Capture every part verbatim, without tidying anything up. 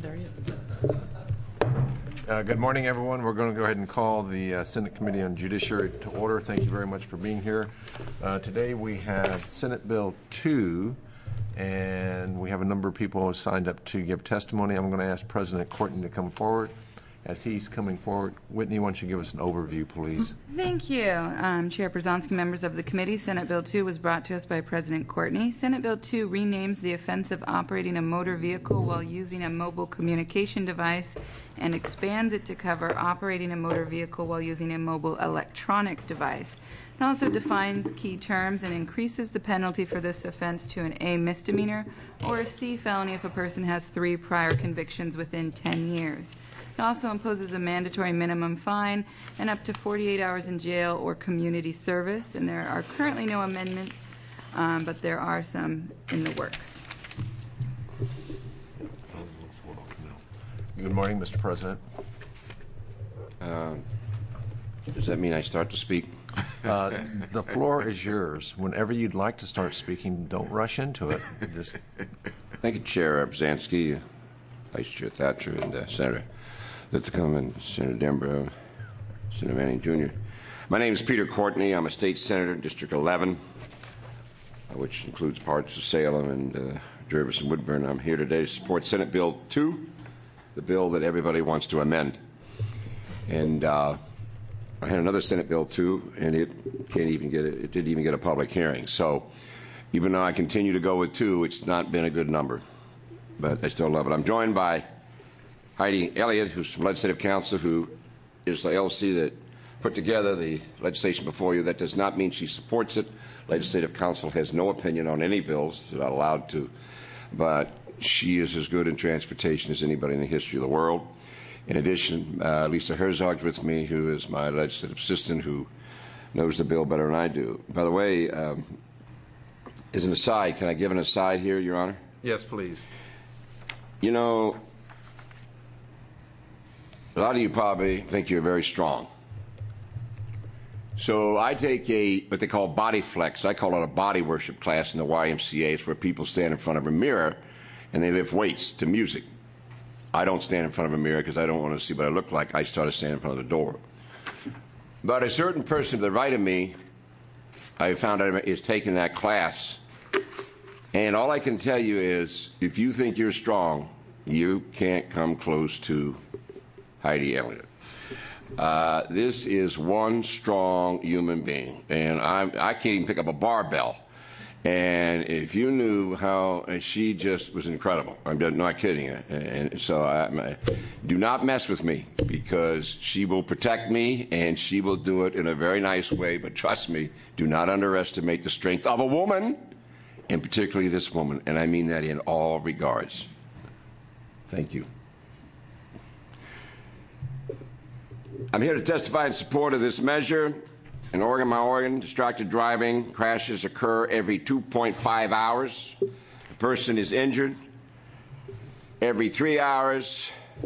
There he is. Uh, good morning, everyone. We're going to go ahead and call the uh, Senate Committee on Judiciary to order. Thank you very much for being here. Uh, today we have Senate Bill two, and we have a number of people who signed up to give testimony. I'm going to ask President Courtney to come forward. As he's coming forward, Whitney, why don't you give us an overview, please? Thank you, um, Chair Przanski, members of the committee. Senate Bill two was brought to us by President Courtney. Senate Bill two renames the offense of operating a motor vehicle while using a mobile communication device and expands it to cover operating a motor vehicle while using a mobile electronic device. It also defines key terms and increases the penalty for this offense to an A misdemeanor or a C felony if a person has three prior convictions within ten years. It also imposes a mandatory minimum fine and up to forty-eight hours in jail or community service. And there are currently no amendments, um, but there are some in the works. Good morning, Mister President. Uh, does that mean I start to speak? Uh, the floor is yours. Whenever you'd like to start speaking, don't rush into it. Just... Thank you, Chair Przanski, Vice Chair Thatcher, and uh, Senator Linthicum, and Senator Denbrough, Senator Manning, Junior My name is Peter Courtney. I'm a state senator in District eleven, uh, which includes parts of Salem and uh, Jervis and Woodburn. I'm here today to support Senate Bill two, the bill that everybody wants to amend. And uh, I had another Senate Bill two, and it can't even get it, it didn't even get a public hearing. So even though I continue to go with two, it's not been a good number, but I still love it. I'm joined by Heidi Elliott, who's from Legislative Council, who is the L C that put together the legislation before you. That does not mean she supports it. Legislative Council has no opinion on any bills. They're not allowed to. But she is as good in transportation as anybody in the history of the world. In addition, uh, Lisa Herzog's with me, who is my legislative assistant, who knows the bill better than I do. By the way, um, as an aside, can I give an aside here, Your Honor? Yes, please. You know, a lot of you probably think you're very strong. So I take a what they call body flex. I call it a body worship class in the Y M C A. It's where people stand in front of a mirror and they lift weights to music. I don't stand in front of a mirror because I don't want to see what I look like. I started standing in front of the door. But a certain person to the right of me, I found out, is taking that class. And all I can tell you is, if you think you're strong, you can't come close to Heidi Elliott. Uh, this is one strong human being, and I, I can't even pick up a barbell. And if you knew how, and she just was incredible. I'm not kidding. And so I, I, do not mess with me, because she will protect me, and she will do it in a very nice way. But trust me, do not underestimate the strength of a woman, and particularly this woman. And I mean that in all regards. Thank you. I'm here to testify in support of this measure. In Oregon, my Oregon, distracted driving crashes occur every two point five hours. A person is injured every three hours.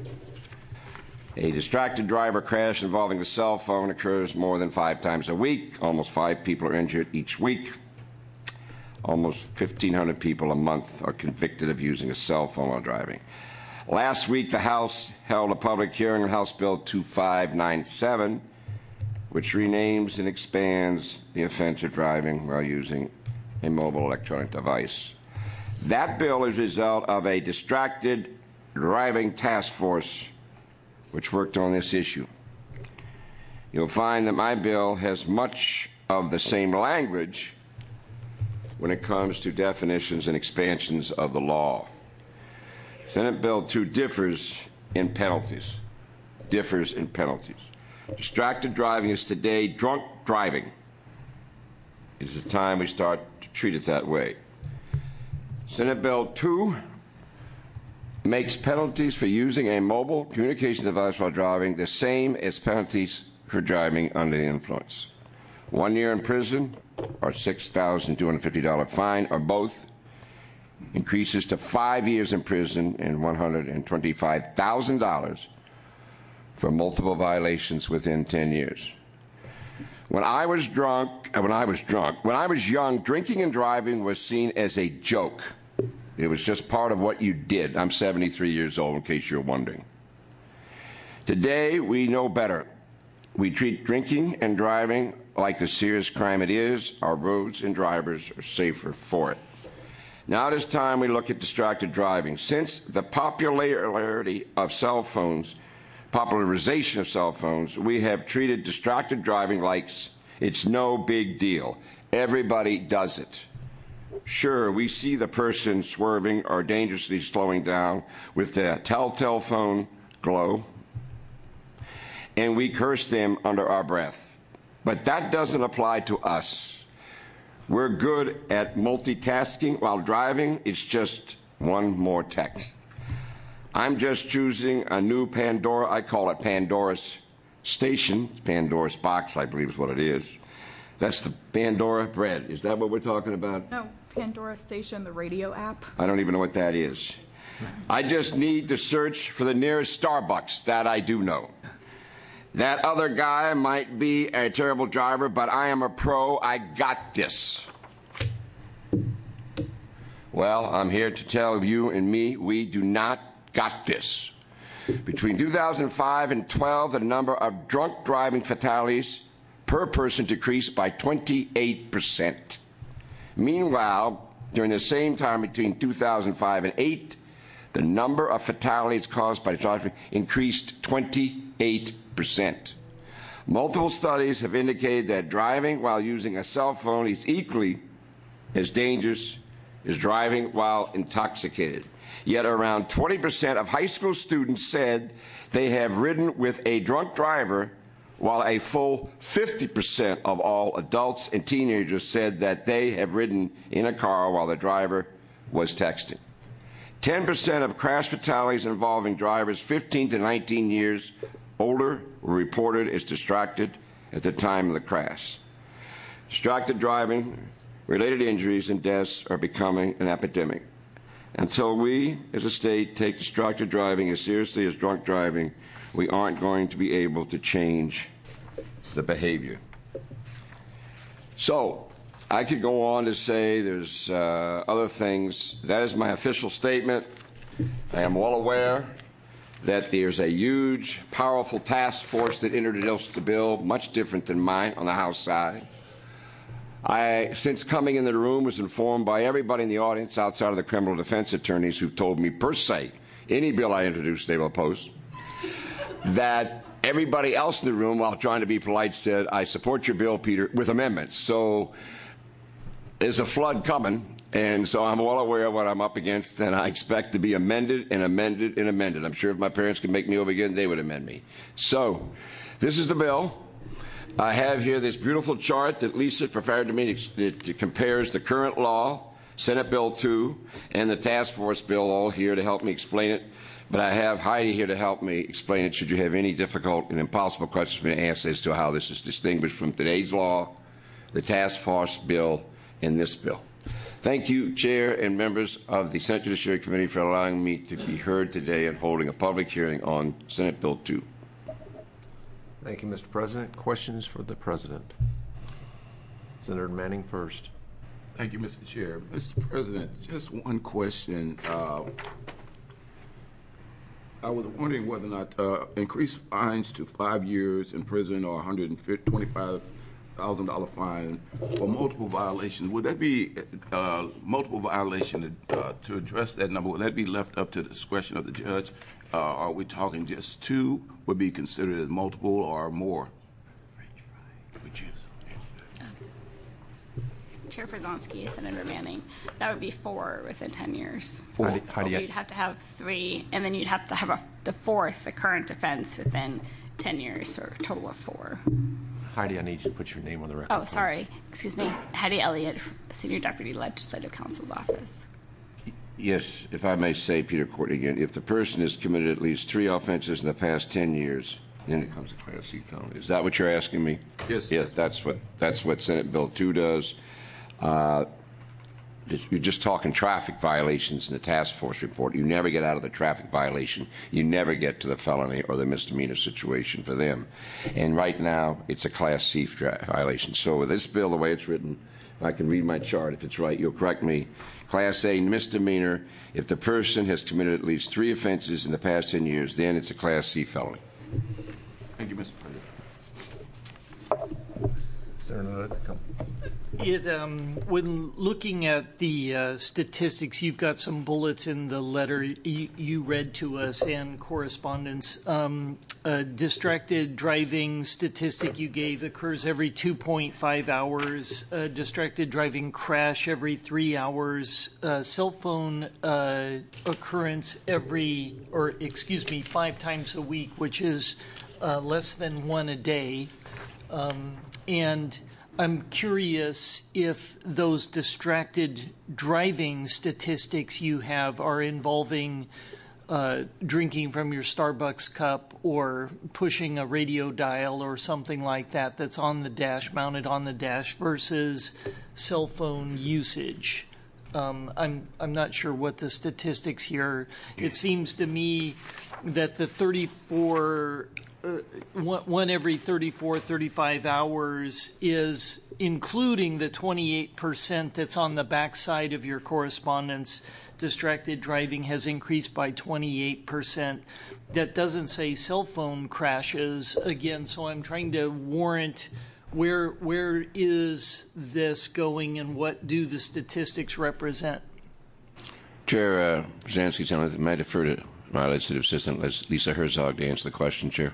A distracted driver crash involving a cell phone occurs more than five times a week. Almost five people are injured each week. Almost fifteen hundred people a month are convicted of using a cell phone while driving. Last week, the House held a public hearing on House Bill two five nine seven, which renames and expands the offense of driving while using a mobile electronic device. That bill is a result of a distracted driving task force which worked on this issue. You'll find that my bill has much of the same language when it comes to definitions and expansions of the law. Senate Bill two differs in penalties. Differs in penalties. Distracted driving is today drunk driving. It is the time we start to treat it that way. Senate Bill two makes penalties for using a mobile communication device while driving the same as penalties for driving under the influence. One year in prison or six thousand two hundred fifty dollars fine, or both, increases to five years in prison and one hundred twenty-five thousand dollars for multiple violations within ten years. When I was drunk, when I was drunk, when I was young, drinking and driving was seen as a joke. It was just part of what you did. I'm seventy-three years old, in case you're wondering. Today, we know better. We treat drinking and driving like the serious crime it is. Our roads and drivers are safer for it. Now it is time we look at distracted driving. Since the popularity of cell phones, popularization of cell phones, we have treated distracted driving like it's no big deal. Everybody does it. Sure, we see the person swerving or dangerously slowing down with the telltale phone glow, and we curse them under our breath. But that doesn't apply to us. We're good at multitasking while driving. It's just one more text. I'm just choosing a new Pandora. I call it Pandora's Station. Pandora's Box, I believe is what it is. That's the Pandora bread. Is that what we're talking about? No, Pandora Station, the radio app. I don't even know what that is. I just need to search for the nearest Starbucks. That I do know. That other guy might be a terrible driver, but I am a pro. I got this. Well, I'm here to tell you and me, we do not got this. Between two thousand five and twelve, the number of drunk driving fatalities per person decreased by twenty-eight percent. Meanwhile, during the same time between two thousand five and eight, the number of fatalities caused by driving increased twenty-eight percent. Multiple studies have indicated that driving while using a cell phone is equally as dangerous as driving while intoxicated. Yet around twenty percent of high school students said they have ridden with a drunk driver, while a full fifty percent of all adults and teenagers said that they have ridden in a car while the driver was texting. ten percent of crash fatalities involving drivers fifteen to nineteen years older were reported as distracted at the time of the crash. Distracted driving, related injuries, and deaths are becoming an epidemic. Until we, as a state, take distracted driving as seriously as drunk driving, we aren't going to be able to change the behavior. So, I could go on to say there's uh, other things. That is my official statement. I am well aware that there's a huge, powerful task force that introduced the bill, much different than mine on the House side. I, since coming into the room, was informed by everybody in the audience outside of the criminal defense attorneys who told me per se, any bill I introduced they will oppose, that everybody else in the room, while trying to be polite, said, I support your bill, Peter, with amendments. So there's a flood coming, and so I'm well aware of what I'm up against, and I expect to be amended and amended and amended. I'm sure if my parents could make me over again, they would amend me. So this is the bill. I have here this beautiful chart that Lisa prepared to me. It, it compares the current law, Senate Bill two, and the task force bill, all here to help me explain it. But I have Heidi here to help me explain it should you have any difficult and impossible questions for me to ask as to how this is distinguished from today's law, the task force bill, and this bill. Thank you, Chair and members of the Senate Judiciary Committee, for allowing me to be heard today and holding a public hearing on Senate Bill two. Thank you, Mister President. Questions for the President? Senator Manning first. Thank you, Mister Chair. Mister President, just one question. Uh, I was wondering whether or not uh, increased fines to five years in prison or one hundred twenty-five thousand dollars fine for multiple violations, would that be uh, multiple violation uh, to address that number? Would that be left up to the discretion of the judge? Uh, are we talking just two would be considered as multiple or more? Chair Przanski, Senator Manning, that would be four within ten years. Four. How do, how do so you, you'd have to have three, and then you'd have to have a, the fourth, the current offense, within ten years, so a total of four. Heidi, I need you to put your name on the record. Oh, sorry. Excuse me. Heidi Elliott, Senior Deputy Legislative Counsel's Office. Yes, if I may say, Peter Courtney again, if the person has committed at least three offenses in the past ten years, then it comes a Class C felony. Is that what you're asking me? Yes. Yes, that's what that's what Senate Bill two does. Uh, you're just talking traffic violations in the task force report. You never get out of the traffic violation. You never get to the felony or the misdemeanor situation for them. And right now, it's a Class C violation. So with this bill, the way it's written, if I can read my chart, if it's right, you'll correct me. Class A misdemeanor, if the person has committed at least three offenses in the past ten years, then it's a Class C felony. Thank you, Mister President. Senator Lithicum. It, um, when looking at the uh, statistics, you've got some bullets in the letter you, you read to us and correspondence. Um, uh, distracted driving statistic you gave occurs every two point five hours. Uh, distracted driving crash every three hours. Uh, cell phone uh, occurrence every, or excuse me, five times a week, which is uh, less than one a day. Um, and I'm curious if those distracted driving statistics you have are involving uh, drinking from your Starbucks cup or pushing a radio dial or something like that that's on the dash, mounted on the dash, versus cell phone usage. Um, I'm I'm not sure what the statistics here. It seems to me that the thirty-four. Uh, one, one every thirty-four, thirty-five hours is including the twenty-eight percent that's on the backside of your correspondence. Distracted driving has increased by twenty-eight percent. That doesn't say cell phone crashes again, so I'm trying to warrant where where is this going and what do the statistics represent? Chair uh, Brzezinski, Senator, may I defer to my legislative assistant, Lisa Herzog, to answer the question, Chair?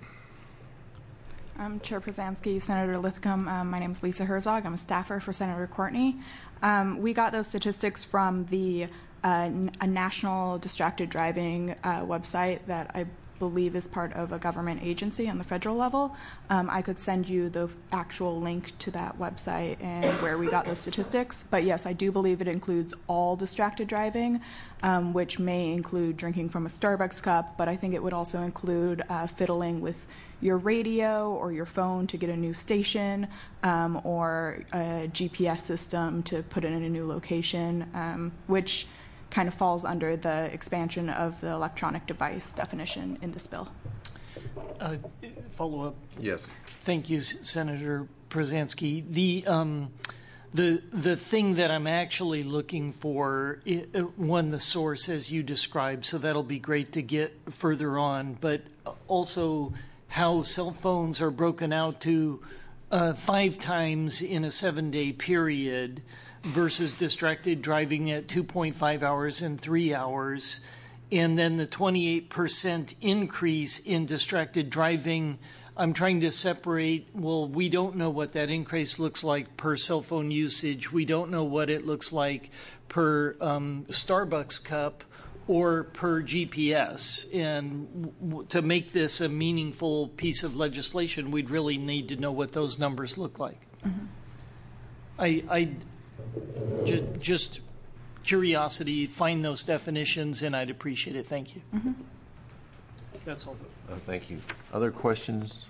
Um, Chair Przanski, Senator Lithicum, um, my name is Lisa Herzog. I'm a staffer for Senator Courtney. Um, we got those statistics from the uh, n- a national distracted driving uh, website that I believe is part of a government agency on the federal level. Um, I could send you the actual link to that website and where we got those statistics. But yes, I do believe it includes all distracted driving, um, which may include drinking from a Starbucks cup, but I think it would also include uh, fiddling with your radio or your phone to get a new station, um, or a G P S system to put it in a new location, um, which kind of falls under the expansion of the electronic device definition in this bill. Uh, follow up. Yes. Thank you, Senator Przanski. The um, the the thing that I'm actually looking for, uh, one, the source as you described, so that'll be great to get further on, but also how cell phones are broken out to uh, five times in a seven-day period versus distracted driving at two point five hours and three hours. And then the twenty-eight percent increase in distracted driving, I'm trying to separate, well, we don't know what that increase looks like per cell phone usage. We don't know what it looks like per um, Starbucks cup or per G P S. And w- to make this a meaningful piece of legislation, we'd really need to know what those numbers look like. Mm-hmm. I, I j- just curiosity, find those definitions, and I'd appreciate it. Thank you. Mm-hmm. That's all. Uh, thank you. Other questions?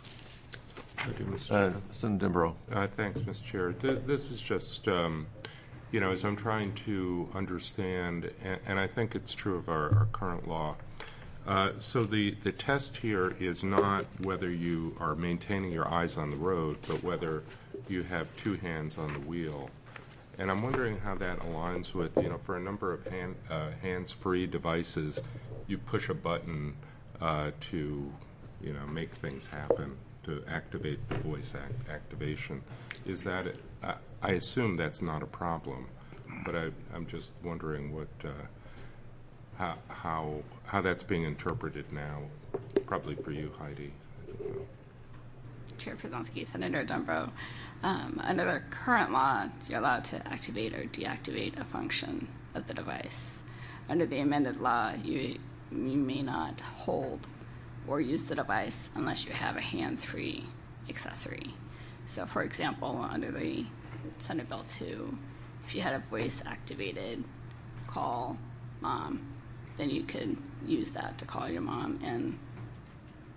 Uh, Senator Dembro. Uh, thanks, Mister Chair. Th- this is just, um, you know, as I'm trying to understand, and, and I think it's true of our, our current law. Uh, so the, the test here is not whether you are maintaining your eyes on the road, but whether you have two hands on the wheel. And I'm wondering how that aligns with, you know, for a number of hand, uh, hands-free devices, you push a button uh, to, you know, make things happen, to activate the voice act- activation. Is that, uh, I assume that's not a problem, but I, I'm just wondering what, uh, how, how, how that's being interpreted now, probably for you, Heidi. I don't know. Chair Przanski, Senator Dembro. Um, under the current law, you're allowed to activate or deactivate a function of the device. Under the amended law, you you may not hold or use the device unless you have a hands-free accessory. So, for example, under the Senate Bill two, if you had a voice-activated call mom, then you could use that to call your mom and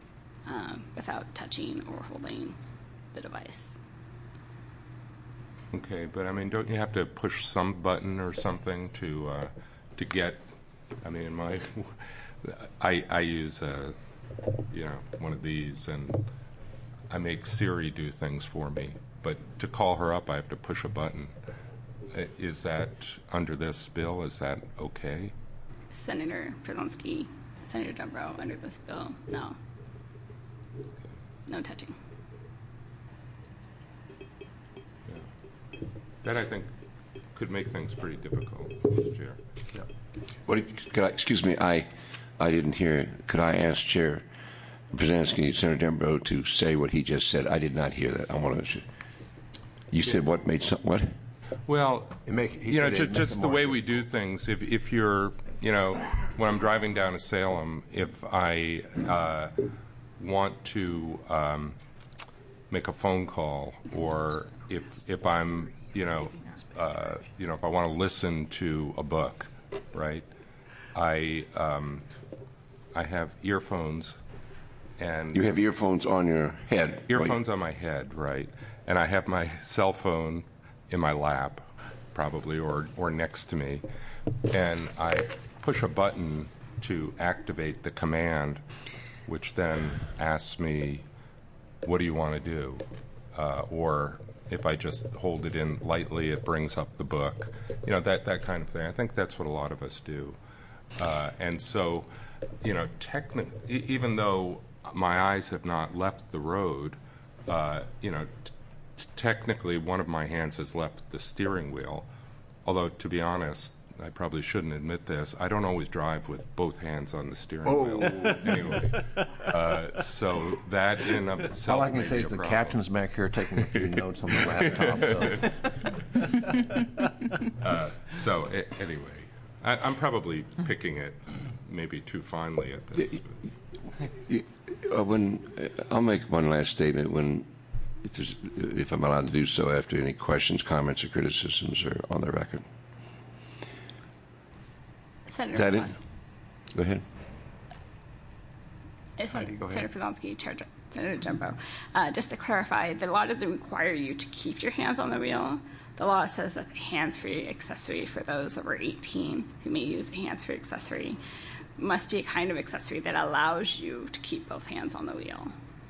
uh, without touching or holding the device. Okay, but I mean, don't you have to push some button or something to uh, to get? I mean, in my, I I use uh, you know one of these, and I make Siri do things for me. But to call her up, I have to push a button. Is that under this bill? Is that okay? Senator Przanski, Senator Dumbrow, under this bill, no. No touching. Yeah. That, I think, could make things pretty difficult, Mister Chair. Yeah. What, could I, excuse me, I, I didn't hear. Could I ask Chair Przanski, Senator Dumbrow, to say what he just said? I did not hear that. I want to. You said what made some what? Well, make, you know, just, just the way we do things. If if you're, you know, when I'm driving down to Salem, if I uh, want to um, make a phone call, or if if I'm, you know, uh, you know, if I want to listen to a book, right? I um, I have earphones, and you have earphones on your head. Earphones right? on my head, right? And I have my cell phone in my lap, probably, or, or next to me, and I push a button to activate the command, which then asks me, what do you want to do? Uh, or if I just hold it in lightly, it brings up the book. You know, that, that kind of thing. I think that's what a lot of us do. Uh, and so, you know, technically, even though my eyes have not left the road, uh, you know, t- technically one of my hands has left the steering wheel, although to be honest, I probably shouldn't admit this, I don't always drive with both hands on the steering oh. wheel anyway. Uh, so that in and of itself all I can say is the problem. captain's back here taking a few notes on the laptop. So, uh, so a- anyway, I, I'm probably picking it maybe too finely at this. But. Uh, when uh, I'll make one last statement when If, if I'm allowed to do so after any questions, comments, or criticisms are on the record. Senator Is that it? Flan. Go ahead. I just want Heidi, go ahead. Senator Przanski, Chair, Senator Dumbrow, uh, just to clarify, the law doesn't require you to keep your hands on the wheel. The law says that the hands-free accessory for those over eighteen who may use a hands-free accessory must be a kind of accessory that allows you to keep both hands on the wheel.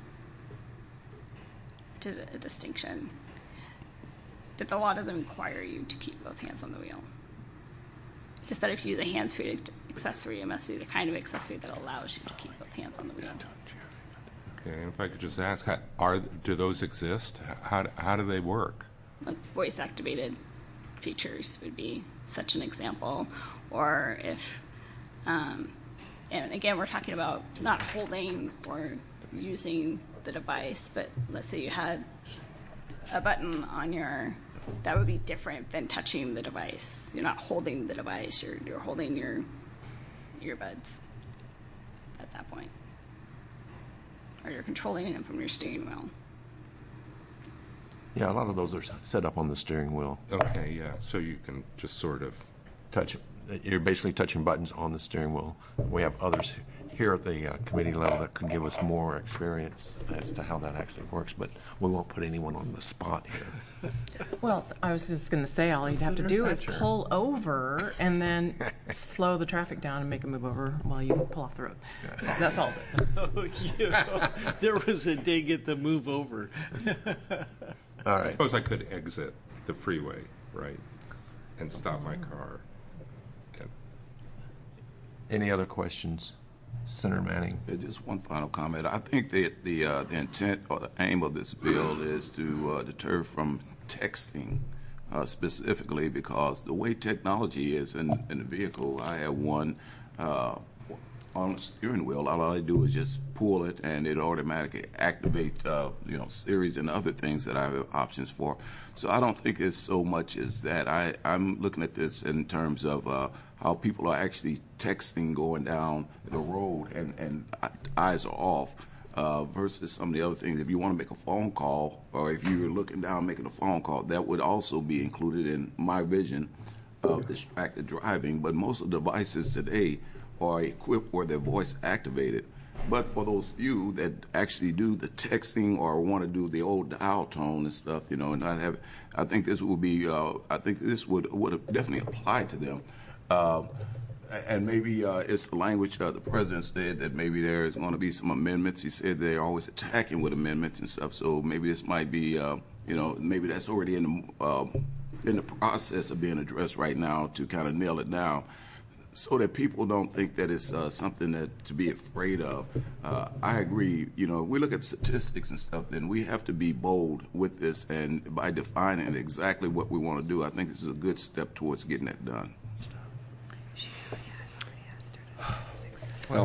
To a distinction. That the law doesn't require you to keep both hands on the wheel. It's just that if you use a hands-free accessory, it must be the kind of accessory that allows you to keep both hands on the wheel. Okay, and if I could just ask, how, are do those exist? How how do they work? Like voice-activated features would be such an example, or if, um, and again, we're talking about not holding or using the device, but let's say you had a button on your, that would be different than touching the device. You're not holding the device, you're you're holding your earbuds at that point. Or you're controlling it from your steering wheel. Yeah, a lot of those are set up on the steering wheel. Okay, yeah, so you can just sort of touch. You're basically touching buttons on the steering wheel. We have others here at the uh, committee level that could give us more experience as to how that actually works, but we won't put anyone on the spot here. Well, I was just going to say all you'd have to do is pull over and then slow the traffic down and make it move over while you pull off the road. That solves it. Oh, you know, there was a dig at the move over. All right. I suppose I could exit the freeway, right, and stop my car. And Any other questions? Senator Manning. Yeah, just one final comment. I think that the uh, the intent or the aim of this bill is to uh, deter from texting uh, specifically, because the way technology is in, in the vehicle, I have one uh, on the steering wheel. All I do is just pull it, and it automatically activates, uh, you know, Siri's and other things that I have options for. So I don't think it's so much as that. I, I'm looking at this in terms of uh, how people are actually texting going down the road, and, and eyes are off, uh, versus some of the other things. If you want to make a phone call, or if you're looking down making a phone call, that would also be included in my vision of distracted driving. But most of the devices today are equipped where they're voice activated, but for those few that actually do the texting or want to do the old dial tone and stuff, you know, and not have, I think this would be, uh, I think this would would definitely apply to them. Uh, and maybe uh, it's the language uh, the president said that maybe there is going to be some amendments. He said they're always attacking with amendments and stuff. So maybe this might be, uh, you know, maybe that's already in the uh, in the process of being addressed right now to kind of nail it down, so that people don't think that it's uh, something that to be afraid of. Uh, I agree. You know, if we look at statistics and stuff, then we have to be bold with this, and by defining exactly what we want to do, I think this is a good step towards getting that done. Well,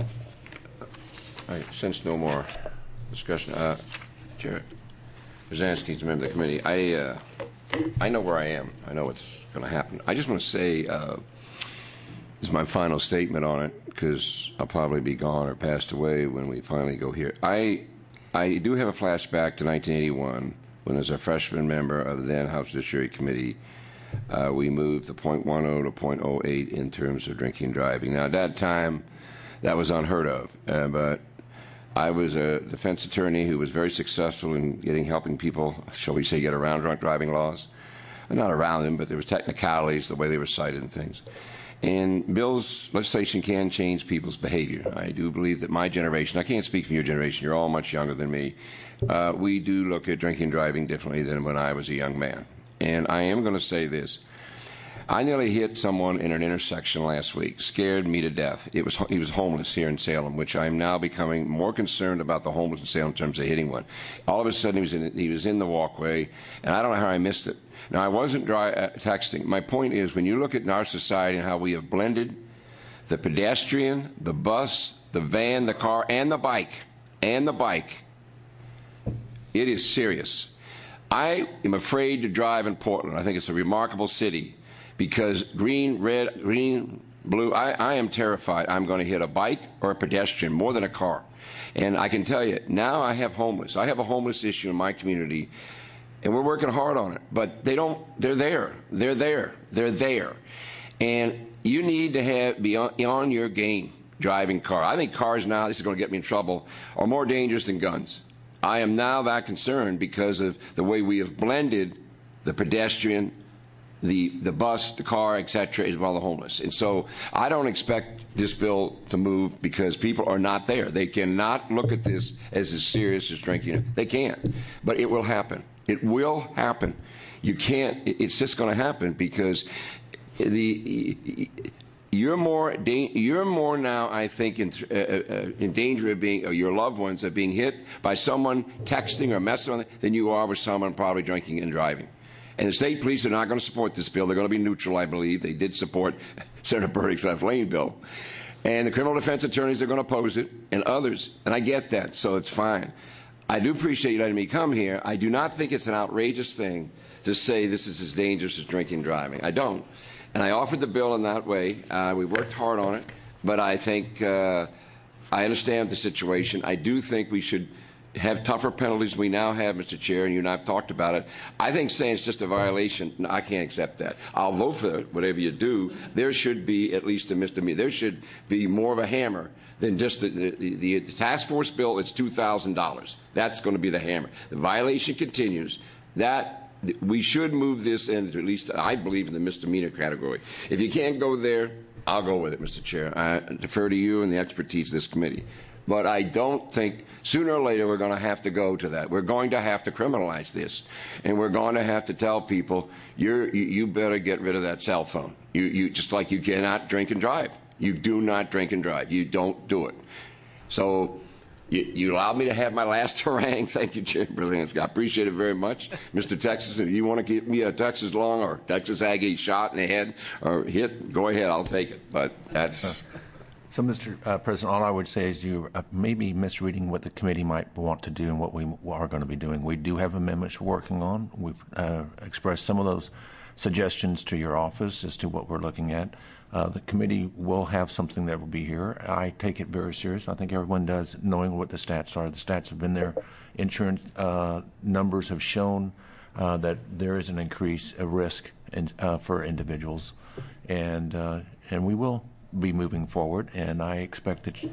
I sense no more discussion. Uh, Chair Brzezinski is a member of the committee. I uh, I know where I am. I know what's going to happen. I just want to say, uh, this is my final statement on it, because I'll probably be gone or passed away when we finally go here. I I do have a flashback to nineteen eighty-one, when as a freshman member of the then House Judiciary Committee, uh, we moved the point one oh to point oh eight in terms of drinking and driving. Now, at that time, that was unheard of, uh, but I was a defense attorney who was very successful in getting helping people, shall we say, get around drunk driving laws. Not around them, but there was technicalities, the way they were cited and things. And bills, legislation can change people's behavior. I do believe that my generation, I can't speak for your generation, you're all much younger than me, uh, we do look at drinking and driving differently than when I was a young man. And I am going to say this. I nearly hit someone in an intersection last week, scared me to death. It was he was homeless here in Salem, which I'm now becoming more concerned about the homeless in Salem in terms of hitting one. All of a sudden, he was in, he was in the walkway, and I don't know how I missed it. Now, I wasn't dry, uh, texting. My point is, when you look at our society and how we have blended the pedestrian, the bus, the van, the car, and the bike, and the bike, it is serious. I am afraid to drive in Portland. I think it's a remarkable city. Because green, red, green, blue, I, I am terrified I'm going to hit a bike or a pedestrian more than a car. And I can tell you, now I have homeless. I have a homeless issue in my community, and we're working hard on it. But they don't, they're there. They're there. They're there. And you need to have, be on, on your game driving car. I think cars now, this is going to get me in trouble, are more dangerous than guns. I am now that concerned because of the way we have blended the pedestrian, the the bus, the car, et cetera, as well as the homeless. And so I don't expect this bill to move because people are not there. They cannot look at this as as serious as drinking. They can't. But it will happen. It will happen. You can't. It's just going to happen because the you're more you're more now, I think, in, uh, uh, in danger of being, or your loved ones of being hit by someone texting or messing on it than you are with someone probably drinking and driving. And the state police are not going to support this bill. They're going to be neutral, I believe. They did support Senator Burdick's left lane bill. And the criminal defense attorneys are going to oppose it, and others. And I get that, so it's fine. I do appreciate you letting me come here. I do not think it's an outrageous thing to say this is as dangerous as drinking and driving. I don't. And I offered the bill in that way. Uh, we worked hard on it. But I think uh, I understand the situation. I do think we should have tougher penalties we now have, Mister Chair, and you and I have talked about it. I think saying it's just a violation, no, I can't accept that. I'll vote for it, whatever you do. There should be at least a misdemeanor. There should be more of a hammer than just the, the, the, the task force bill. It's two thousand dollars. That's going to be the hammer. The violation continues. That we should move this into at least, I believe, in the misdemeanor category. If you can't go there, I'll go with it, Mister Chair. I defer to you and the expertise of this committee. But I don't think sooner or later we're going to have to go to that. We're going to have to criminalize this. And we're going to have to tell people, you're, you, you better get rid of that cell phone. You, you, just like you cannot drink and drive. You do not drink and drive. You don't do it. So you, you allowed me to have my last harangue. Thank you, Chair Brzezinski. I appreciate it very much. Mister Texas, if you want to give me a Texas long or Texas Aggie shot in the head or hit, go ahead. I'll take it. But that's... So, Mister Uh, President, all I would say is you uh, may be misreading what the committee might want to do and what we are going to be doing. We do have amendments we're working on. We've uh, expressed some of those suggestions to your office as to what we're looking at. Uh, the committee will have something that will be here. I take it very serious. I think everyone does, knowing what the stats are. The stats have been there. Insurance uh, numbers have shown uh, that there is an increase, a risk in, uh, for individuals, and uh, and we will be moving forward, and I expect that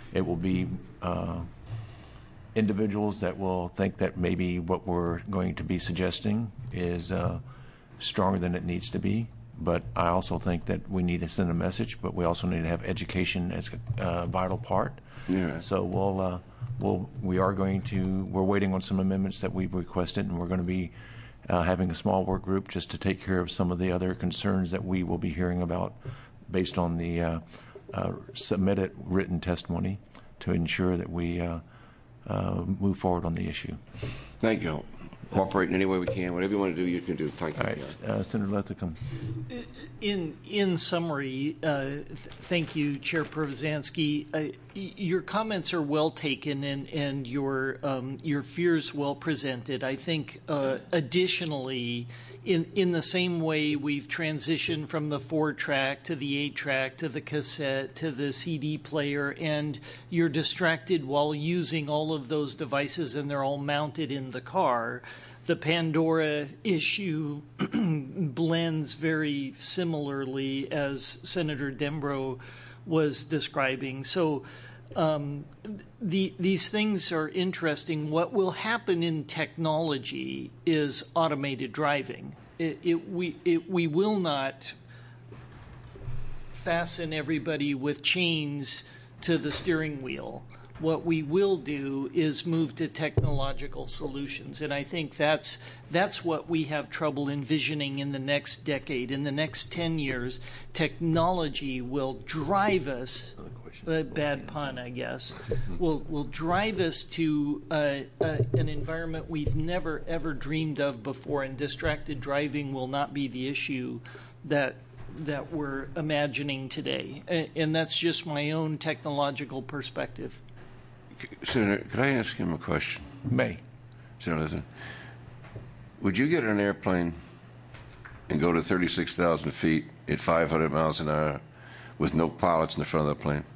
it will be uh, individuals that will think that maybe what we're going to be suggesting is uh, stronger than it needs to be. But I also think that we need to send a message, but we also need to have education as a uh, vital part. Yeah. So we'll, uh, we'll, we are going to, we're waiting on some amendments that we've requested, and we're going to be uh, having a small work group just to take care of some of the other concerns that we will be hearing about based on the uh, uh, submitted written testimony to ensure that we uh, uh, move forward on the issue. Thank you. Cooperate in any way we can. Whatever you want to do, you can do. Thank you. All right, uh, Senator Linthicum. In in summary, uh, th- thank you, Chair Provansky. Uh, y- your comments are well taken, and and your um, your fears well presented. I think uh, additionally, in in the same way we've transitioned from the four track to the eight track to the cassette to the C D player, and you're distracted while using all of those devices, and they're all mounted in the car. The Pandora issue blends very similarly as Senator Dembro was describing. So um, the, these things are interesting. What will happen in technology is automated driving. It, it, we, it, we will not fasten everybody with chains to the steering wheel. What we will do is move to technological solutions, and I think that's that's what we have trouble envisioning in the next decade. In the next ten years, technology will drive us. A bad pun, I guess. Will will drive us to uh, uh, an environment we've never ever dreamed of before, and distracted driving will not be the issue that that we're imagining today. And, and that's just my own technological perspective. Senator, could I ask him a question? May. Senator, listen. Would you get on an airplane and go to thirty-six thousand feet at five hundred miles an hour with no pilots in the front of the plane?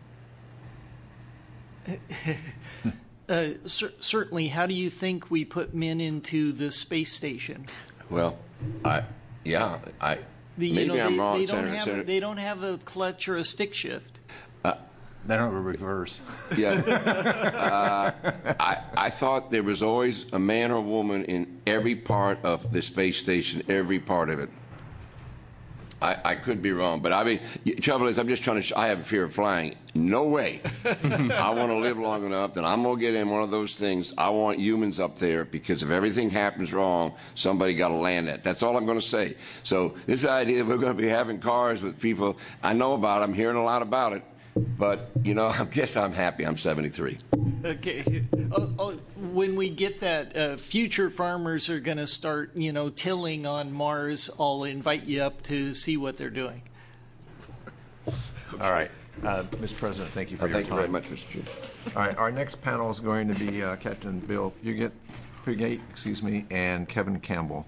uh, cer- certainly. How do you think we put men into the space station? Well, I, yeah, I. The, you maybe know, I'm they, wrong, they don't Senator. have Senator. A, they don't have a clutch or a stick shift. Uh, They don't have a reverse. Yeah. uh, I, I thought there was always a man or woman in every part of the space station, every part of it. I, I could be wrong, but I mean, the trouble is, I'm just trying to. Sh- I have a fear of flying. No way. I want to live long enough that I'm gonna get in one of those things. I want humans up there because if everything happens wrong, somebody got to land it. That's all I'm going to say. So this idea that we're going to be having cars with people, I know about it. I'm hearing a lot about it. But, you know, I guess I'm happy I'm seventy-three. Okay. Oh, oh, when we get that, uh, future farmers are going to start, you know, tilling on Mars. I'll invite you up to see what they're doing. All right. Uh, Mister President, thank you for Uh, your thank time. you very much, Mister Chief. All right. Our next panel is going to be uh, Captain Bill Puget, Puget, excuse me, and Kevin Campbell.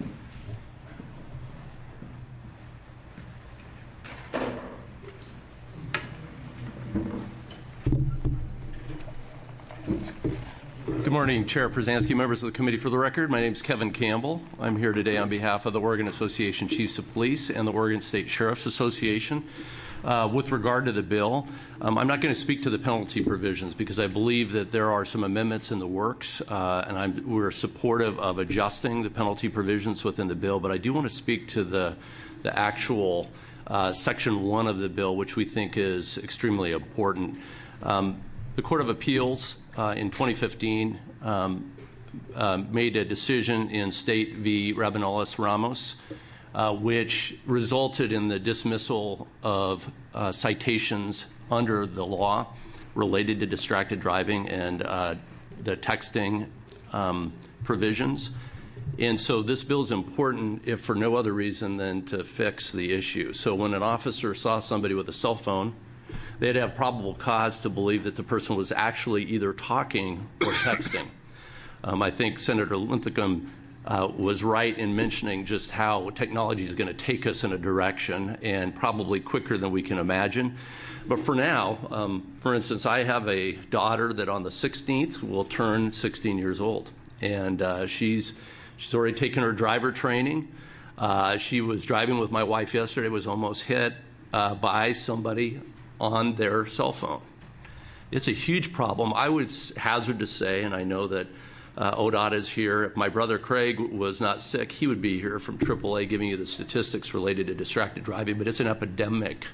Good morning, Chair Provansky, members of the committee. For the record, my name is Kevin Campbell. I'm here today on behalf of the Oregon Association Chiefs of Police and the Oregon State Sheriff's Association. Uh, with regard to the bill, um, I'm not going to speak to the penalty provisions because I believe that there are some amendments in the works, uh, and I'm, we're supportive of adjusting the penalty provisions within the bill. But I do want to speak to the the actual uh, Section One of the bill, which we think is extremely important. Um, the Court of Appeals uh, in twenty fifteen um, uh, made a decision in State v. Rabinowitz Ramos, Uh, which resulted in the dismissal of uh, citations under the law related to distracted driving and uh, the texting um, provisions. And so this bill is important if for no other reason than to fix the issue. So when an officer saw somebody with a cell phone, they'd have probable cause to believe that the person was actually either talking or texting. Um, I think Senator Linthicum Uh, was right in mentioning just how technology is going to take us in a direction and probably quicker than we can imagine. But for now, um, for instance, I have a daughter that on the sixteenth will turn sixteen years old, and uh, she's she's already taken her driver training. Uh, she was driving with my wife yesterday, was almost hit uh, by somebody on their cell phone. It's a huge problem. I would hazard to say, and I know that uh, O D O T is here. If my brother Craig was not sick, he would be here from triple A giving you the statistics related to distracted driving, but it's an epidemic.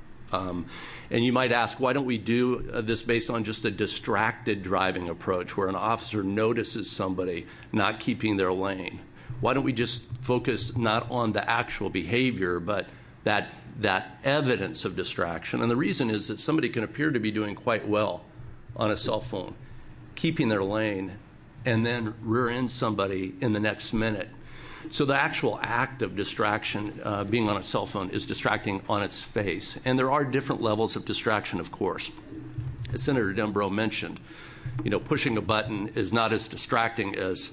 Um, and you might ask, why don't we do uh, this based on just a distracted driving approach where an officer notices somebody not keeping their lane? Why don't we just focus not on the actual behavior, but that that evidence of distraction? And the reason is that somebody can appear to be doing quite well on a cell phone, keeping their lane, and then rear end somebody in the next minute. So the actual act of distraction, uh, being on a cell phone, is distracting on its face. And there are different levels of distraction, of course. As Senator Dumbrow mentioned, you know, pushing a button is not as distracting as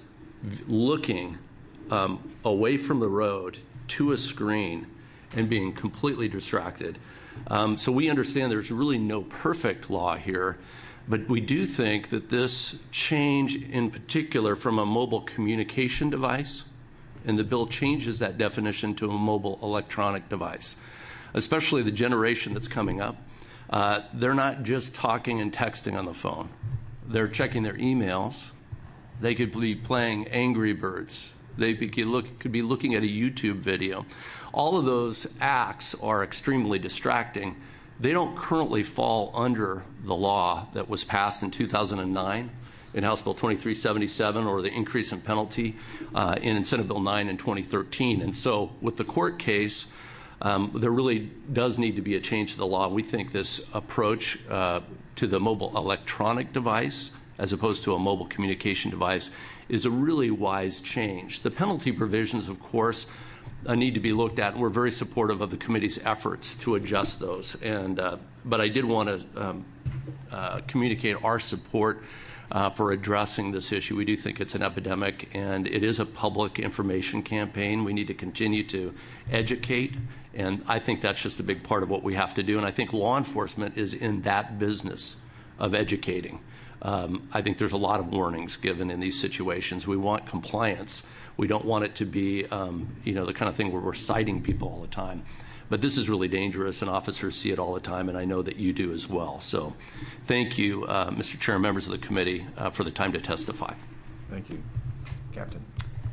looking um, away from the road to a screen and being completely distracted. Um, so we understand there's really no perfect law here, but we do think that this change in particular from a mobile communication device, and the bill changes that definition to a mobile electronic device, especially the generation that's coming up. Uh, they're not just talking and texting on the phone. They're checking their emails. They could be playing Angry Birds. They be, could, look, could be looking at a YouTube video. All of those acts are extremely distracting. They don't currently fall under the law that was passed in two thousand nine. In House Bill twenty-three seventy-seven, or the increase in penalty uh, in Senate Bill nine in twenty thirteen. And so with the court case, um, there really does need to be a change to the law. We think this approach uh, to the mobile electronic device as opposed to a mobile communication device is a really wise change. The penalty provisions, of course, uh, need to be looked at, and we're very supportive of the committee's efforts to adjust those. And uh, but I did want to um, uh, communicate our support Uh, for addressing this issue. We do think it's an epidemic, and it is a public information campaign. We need to continue to educate, and I think that's just a big part of what we have to do. And I think law enforcement is in that business of educating. Um, I think there's a lot of warnings given in these situations. We want compliance. We don't want it to be, um, you know, the kind of thing where we're citing people all the time. But this is really dangerous, and officers see it all the time, and I know that you do as well. So thank you, uh, Mister Chair and members of the committee, uh, for the time to testify. Thank you. Captain.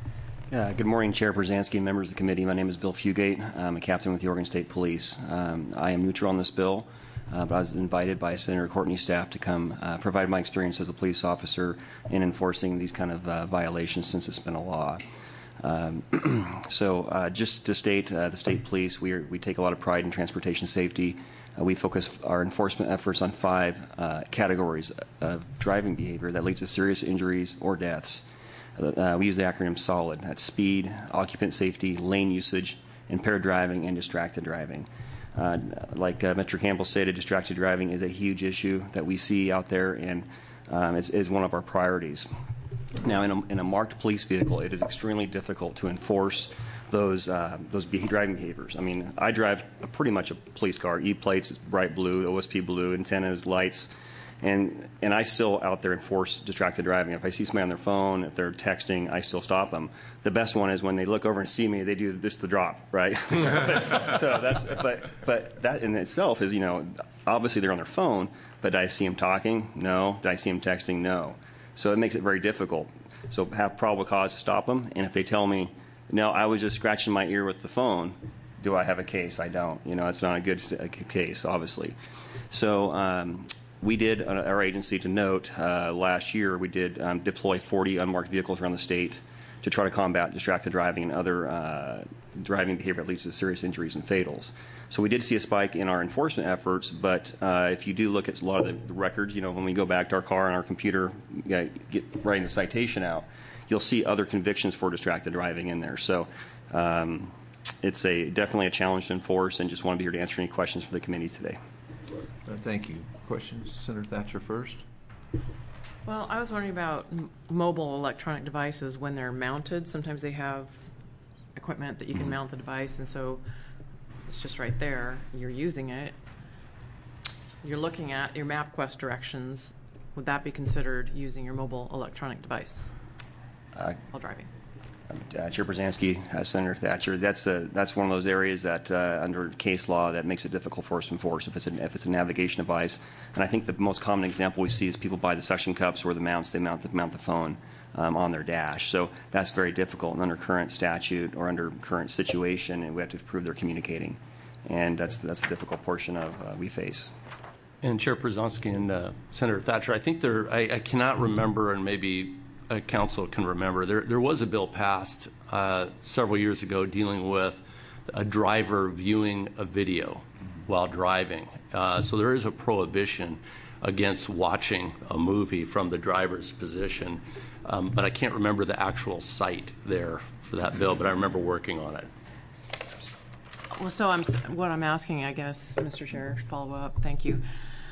Uh, good morning, Chair Brzezinski and members of the committee. My name is Bill Fugate. I'm a captain with the Oregon State Police. Um, I am neutral on this bill, uh, but I was invited by Senator Courtney's staff to come uh, provide my experience as a police officer in enforcing these kind of uh, violations since it's been a law. Um, so uh, just to state, uh, the state police, we, are, we take a lot of pride in transportation safety. Uh, we focus our enforcement efforts on five uh, categories of driving behavior that leads to serious injuries or deaths. Uh, we use the acronym SOLID. That's speed, occupant safety, lane usage, impaired driving, and distracted driving. Uh, like uh, Mister Campbell stated, distracted driving is a huge issue that we see out there, and um, is, is one of our priorities. Now, in a, in a marked police vehicle, it is extremely difficult to enforce those uh, those be- driving behaviors. I mean, I drive a, pretty much a police car. E-plates, it's bright blue, O S P blue, antennas, lights, and and I still out there enforce distracted driving. If I see somebody on their phone, if they're texting, I still stop them. The best one is when they look over and see me, they do this the drop, right? So that's but but that in itself is, you know, obviously they're on their phone, but did I see them talking? No. Did I see them texting? No. So it makes it very difficult. So have probable cause to stop them. And if they tell me, no, I was just scratching my ear with the phone, do I have a case? I don't. You know, it's not a good case, obviously. So um, we did, uh, our agency to note, uh, last year we did um, deploy forty unmarked vehicles around the state to try to combat distracted driving and other uh, driving behavior that leads to serious injuries and fatals. So we did see a spike in our enforcement efforts, but uh, if you do look at a lot of the, the records, you know, when we go back to our car and our computer, uh, get writing the citation out, you'll see other convictions for distracted driving in there. So um, it's a definitely a challenge to enforce, and just want to be here to answer any questions for the committee today. Uh, thank you. Questions? Senator Thatcher first. Well, I was wondering about m- mobile electronic devices when they're mounted. Sometimes they have equipment that you can mm-hmm. mount the device, and so it's just right there. You're using it. You're looking at your MapQuest directions. Would that be considered using your mobile electronic device uh, while driving? Uh, Chair Brzezinski, uh, Senator Thatcher, that's a, that's one of those areas that uh, under case law that makes it difficult for us to enforce if it's a, if it's a navigation device. And I think the most common example we see is people buy the suction cups or the mounts. They mount the, mount the phone um, on their dash. So that's very difficult. And under current statute or under current situation, and we have to prove they're communicating. And that's that's a difficult portion of uh, we face. And Chair Brzezinski and uh, Senator Thatcher, I think there, I, I cannot remember, and maybe a council can remember, there, there was a bill passed uh, several years ago dealing with a driver viewing a video while driving. Uh, so there is a prohibition against watching a movie from the driver's position. Um, but I can't remember the actual site there for that bill, but I remember working on it. Well, so I'm what I'm asking, I guess, Mister Chair, follow up. Thank you.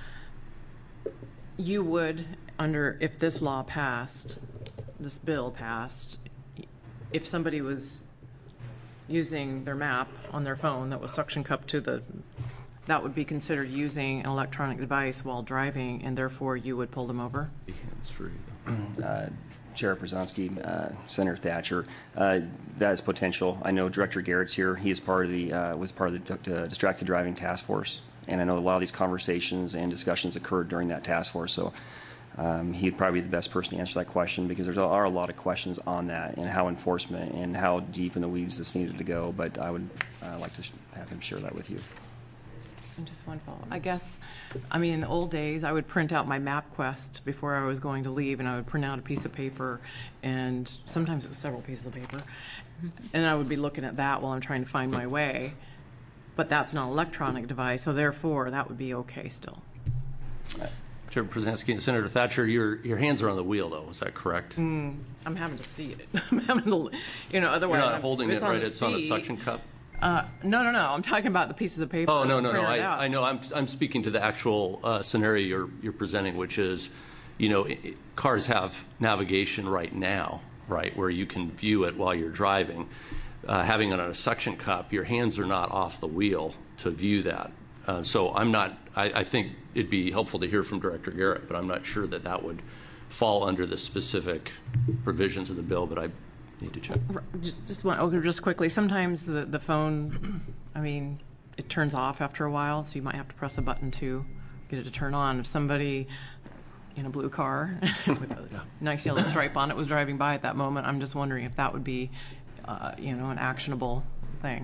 You would, under if this law passed, this bill passed, if somebody was using their map on their phone that was suction cupped to the, that would be considered using an electronic device while driving, and therefore you would pull them over? Hands free. Uh, Chair Brzezinski, uh, Senator Thatcher, uh, that is potential. I know Director Garrett's here. He is part of the uh, was part of the uh, distracted driving task force, and I know a lot of these conversations and discussions occurred during that task force. So um, he'd probably be the best person to answer that question, because there are a lot of questions on that and how enforcement and how deep in the weeds this needed to go. But I would uh, like to have him share that with you. And just one follow. I guess, I mean, in the old days, I would print out my MapQuest before I was going to leave, and I would print out a piece of paper, and sometimes it was several pieces of paper, and I would be looking at that while I'm trying to find my way. But that's not an electronic device, so therefore that would be okay still. Chair Brzezinski and Senator Thatcher, your your hands are on the wheel, though. Is that correct? Mm, I'm having to see it. I'm having to, you know, otherwise You're not I'm, holding it's it on right. the It's on a seat. suction cup. Uh, no, no, no. I'm talking about the pieces of paper. Oh no, no, no. printed I, out. I know. I'm I'm speaking to the actual uh, scenario you're you're presenting, which is, you know, it, it, cars have navigation right now, right, where you can view it while you're driving. Uh, having it on a suction cup, your hands are not off the wheel to view that. Uh, so I'm not. I, I think it'd be helpful to hear from Director Garrett, but I'm not sure that that would fall under the specific provisions of the bill. But I need to check. Just, just one, okay, just quickly. Sometimes the the phone, I mean, it turns off after a while, so you might have to press a button to get it to turn on. If somebody in a blue car with a nice yellow stripe on it was driving by at that moment, I'm just wondering if that would be, uh, you know, an actionable thing.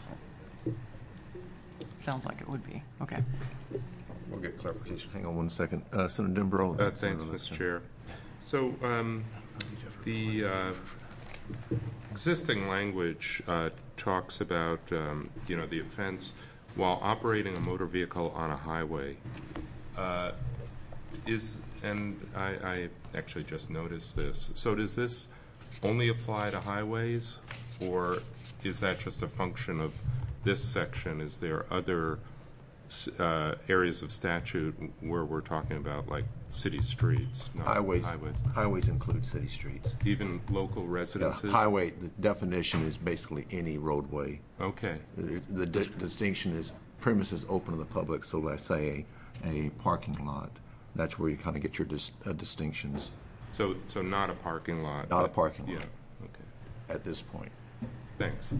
Sounds like it would be. Okay. We'll get clarification. Hang on one second. Uh, Senator Dembrow. Uh, thanks, Mister Chair. So um, the uh, existing language uh, talks about, um, you know, the offense while operating a motor vehicle on a highway. Uh, is and I, I actually just noticed this. So does this only apply to highways, or is that just a function of this section? Is there other uh, areas of statute where we're talking about, like city streets? Not highways. Highways. Highways include city streets. Even local residences? The highway, the definition is basically any roadway. Okay. The, the di- distinction is premises open to the public, so let's say a, a parking lot. That's where you kind of get your dis, uh, distinctions. So, so not a parking lot? Not a parking yeah. lot. Okay. At this point. Thanks.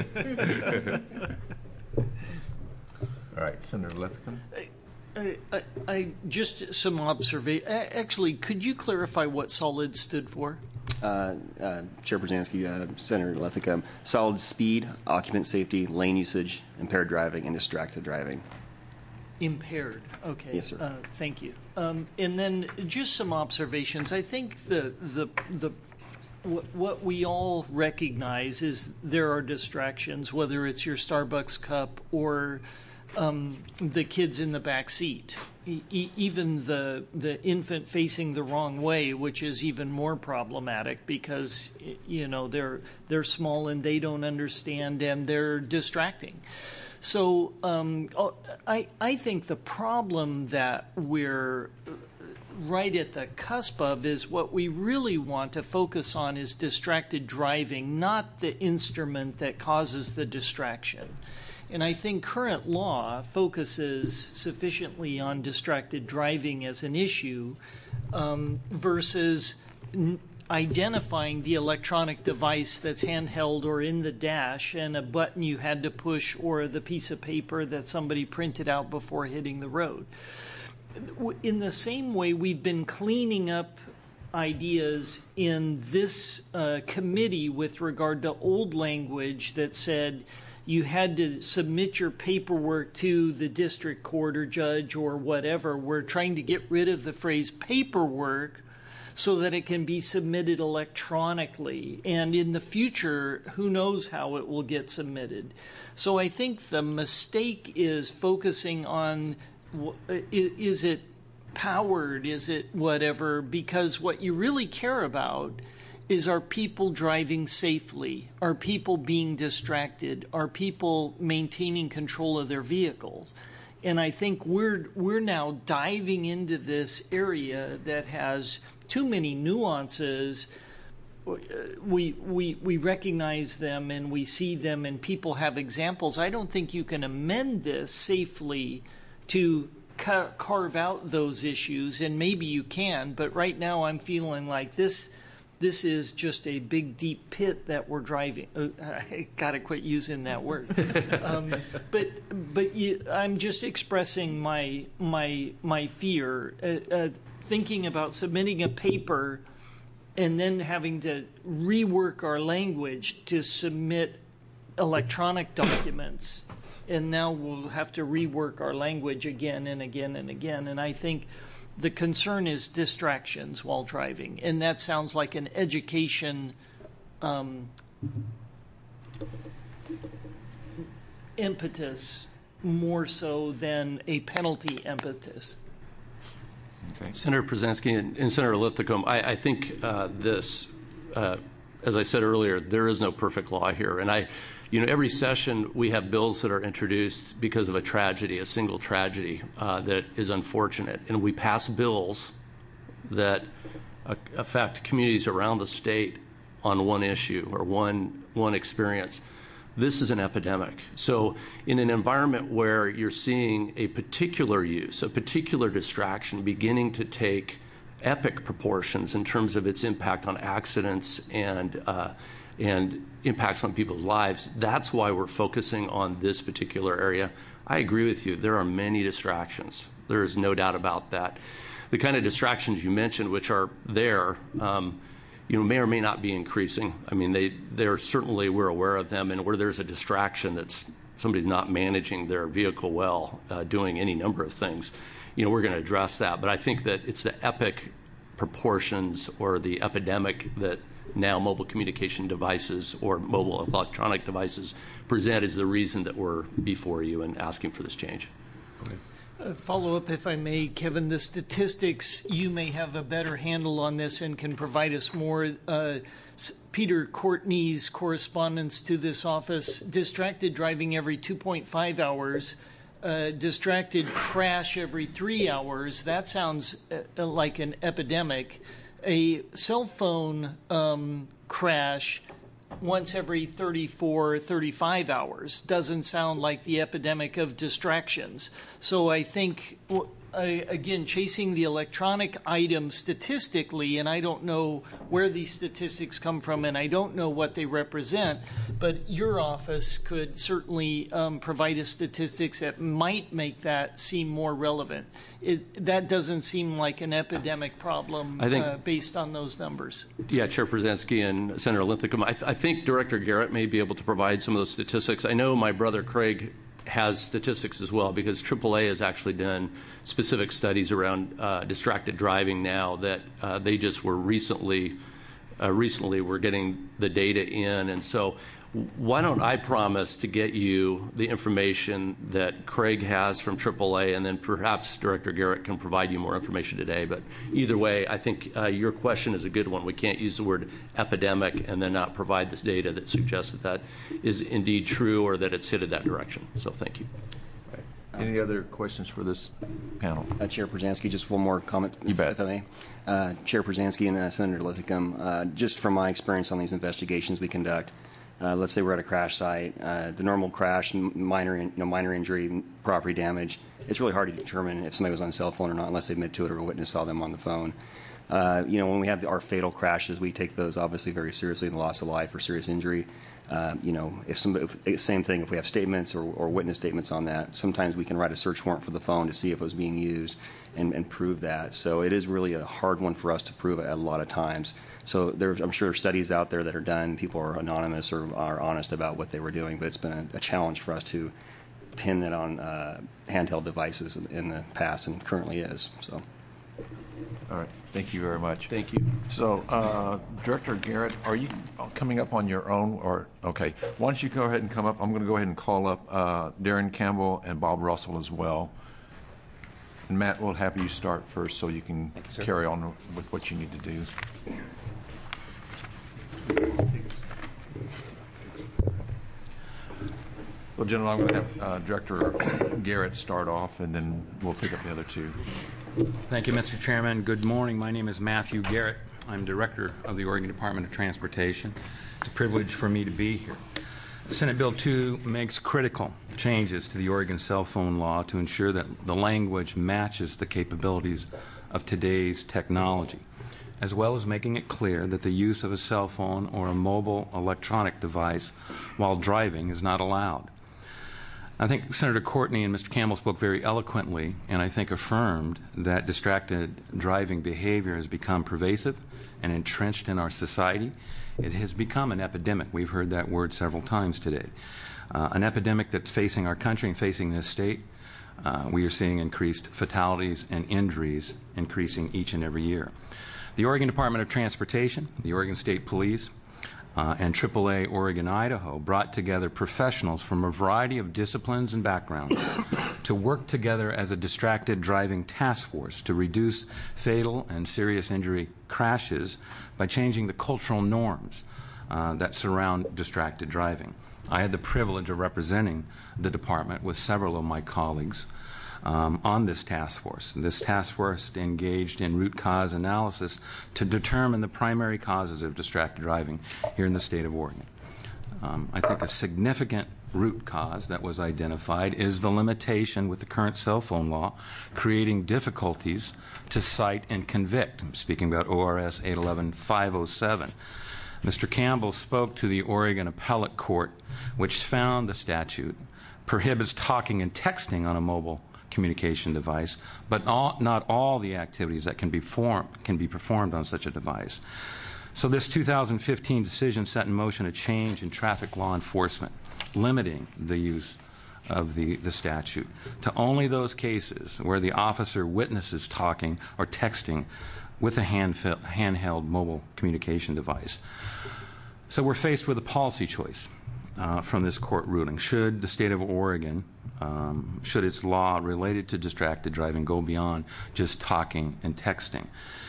All right, Senator Lethicum. I, I, I just some observation. Actually, could you clarify what SOLID stood for? Uh, uh, Chair Brzezinski, uh, Senator Lethicum, solid speed, occupant safety, lane usage, impaired driving, and distracted driving. Impaired. Okay. Yes, sir. Uh, thank you. Um, and then just some observations. I think the the the what, what we all recognize is there are distractions, whether it's your Starbucks cup or um, the kids in the back seat, e- even the the infant facing the wrong way, which is even more problematic because you know they're they're small and they don't understand and they're distracting. So um, I, I think the problem that we're right at the cusp of is what we really want to focus on is distracted driving, not the instrument that causes the distraction. And I think current law focuses sufficiently on distracted driving as an issue um, versus n- identifying the electronic device that's handheld or in the dash and a button you had to push or the piece of paper that somebody printed out before hitting the road. In the same way, we've been cleaning up ideas in this uh, committee with regard to old language that said you had to submit your paperwork to the district court or judge or whatever. We're trying to get rid of the phrase paperwork so that it can be submitted electronically. And in the future, who knows how it will get submitted. So I think the mistake is focusing on, is it powered, is it whatever, because what you really care about is, are people driving safely? Are people being distracted? Are people maintaining control of their vehicles? And I think we're we're now diving into this area that has too many nuances. We we we recognize them and we see them, and people have examples. I don't think you can amend this safely to ca- carve out those issues, and maybe you can. But right now, I'm feeling like this. This is just a big, deep pit that we're driving. Uh, I gotta quit using that word. um, but but you, I'm just expressing my my my fear, uh, uh, thinking about submitting a paper, and then having to rework our language to submit electronic documents, and now we'll have to rework our language again and again and again. And I think the concern is distractions while driving, and that sounds like an education um, impetus more so than a penalty impetus. Okay. Senator Przanski and, and Senator Lithicum, I, I think uh, this, uh, as I said earlier, there is no perfect law here, and I. You know, every session we have bills that are introduced because of a tragedy, a single tragedy uh, that is unfortunate. And we pass bills that uh, affect communities around the state on one issue or one, one experience. This is an epidemic. So in an environment where you're seeing a particular use, a particular distraction beginning to take epic proportions in terms of its impact on accidents and uh, and impacts on people's lives, that's why we're focusing on this particular area. I agree with you. There are many distractions. There is no doubt about that. The kind of distractions you mentioned, which are there, um, you know, may or may not be increasing. I mean, they, they're certainly, we're aware of them, and where there's a distraction that's somebody's not managing their vehicle well, uh, doing any number of things, you know, we're going to address that. But I think that it's the epic proportions or the epidemic that now mobile communication devices or mobile electronic devices present is the reason that we're before you and asking for this change. Okay. Uh, follow up, if I may, Kevin, the statistics, you may have a better handle on this and can provide us more. Uh, Peter Courtney's correspondence to this office, distracted driving every two point five hours, uh, distracted crash every three hours. That sounds uh, like an epidemic. A cell phone um, crash once every thirty-four, thirty-five hours doesn't sound like the epidemic of distractions. So I think, I, again, chasing the electronic item statistically, and I don't know where these statistics come from, and I don't know what they represent, but your office could certainly um, provide us statistics that might make that seem more relevant. It, that doesn't seem like an epidemic problem I think, uh, based on those numbers. Yeah, Chair Przanski and Senator Linthicum, I, th- I think Director Garrett may be able to provide some of those statistics. I know my brother Craig has statistics as well, because triple A has actually done specific studies around uh, distracted driving now that uh, they just were recently, uh, recently were getting the data in. And so why don't I promise to get you the information that Craig has from triple A, and then perhaps Director Garrett can provide you more information today. But either way, I think uh, your question is a good one. We can't use the word epidemic and then not provide this data that suggests that that is indeed true or that it's headed that direction. So thank you. Any other questions for this panel? Uh, Chair Przanski, just one more comment, you bet. if I may. Uh, Chair Przanski and uh, Senator Lithicum, uh, just from my experience on these investigations we conduct, uh, let's say we're at a crash site, uh, the normal crash, minor, you know, minor injury, property damage, it's really hard to determine if somebody was on a cell phone or not unless they admit to it or a witness saw them on the phone. Uh, you know, when we have our fatal crashes, we take those obviously very seriously, and loss of life or serious injury. Uh, you know, if some, if, same thing, if we have statements or, or witness statements on that, sometimes we can write a search warrant for the phone to see if it was being used and, and prove that. So it is really a hard one for us to prove a lot of times. So there, I'm sure there's studies out there that are done. People are anonymous or are honest about what they were doing, but it's been a, a challenge for us to pin that on uh, handheld devices in, in the past, and currently is. So. All right. Thank you very much. Thank you. So, uh, Director Garrett, are you coming up on your own? Or okay, why don't you go ahead and come up? I'm going to go ahead and call up uh, Darren Campbell and Bob Russell as well. And Matt, we'll have you start first so you can you, carry on with what you need to do. Well, gentlemen, I'm going to have uh, Director Garrett start off, and then we'll pick up the other two. Thank you, Mister Chairman. Good morning. My name is Matthew Garrett. I'm Director of the Oregon Department of Transportation. It's a privilege for me to be here. Senate Bill two makes critical changes to the Oregon cell phone law to ensure that the language matches the capabilities of today's technology, as well as making it clear that the use of a cell phone or a mobile electronic device while driving is not allowed. I think Senator Courtney and Mister Campbell spoke very eloquently and I think affirmed that distracted driving behavior has become pervasive and entrenched in our society. It has become an epidemic. We've heard that word several times today. Uh, an epidemic that's facing our country and facing this state. Uh, we are seeing increased fatalities and injuries increasing each and every year. The Oregon Department of Transportation, the Oregon State Police, Uh, and triple A Oregon Idaho brought together professionals from a variety of disciplines and backgrounds to work together as a distracted driving task force to reduce fatal and serious injury crashes by changing the cultural norms uh, that surround distracted driving. I had the privilege of representing the department with several of my colleagues Um, on this task force. This task force engaged in root cause analysis to determine the primary causes of distracted driving here in the state of Oregon. Um, I think a significant root cause that was identified is the limitation with the current cell phone law creating difficulties to cite and convict. I'm speaking about O R S eight eleven dash five oh seven. Mister Campbell spoke to the Oregon Appellate Court, which found the statute prohibits talking and texting on a mobile communication device, but all, not all the activities that can be, form, can be performed on such a device. So this two thousand fifteen decision set in motion a change in traffic law enforcement, limiting the use of the, the statute to only those cases where the officer witnesses talking or texting with a hand, handheld mobile communication device. So we're faced with a policy choice uh, from this court ruling. Should the state of Oregon Um, should its law related to distracted driving go beyond just talking and texting?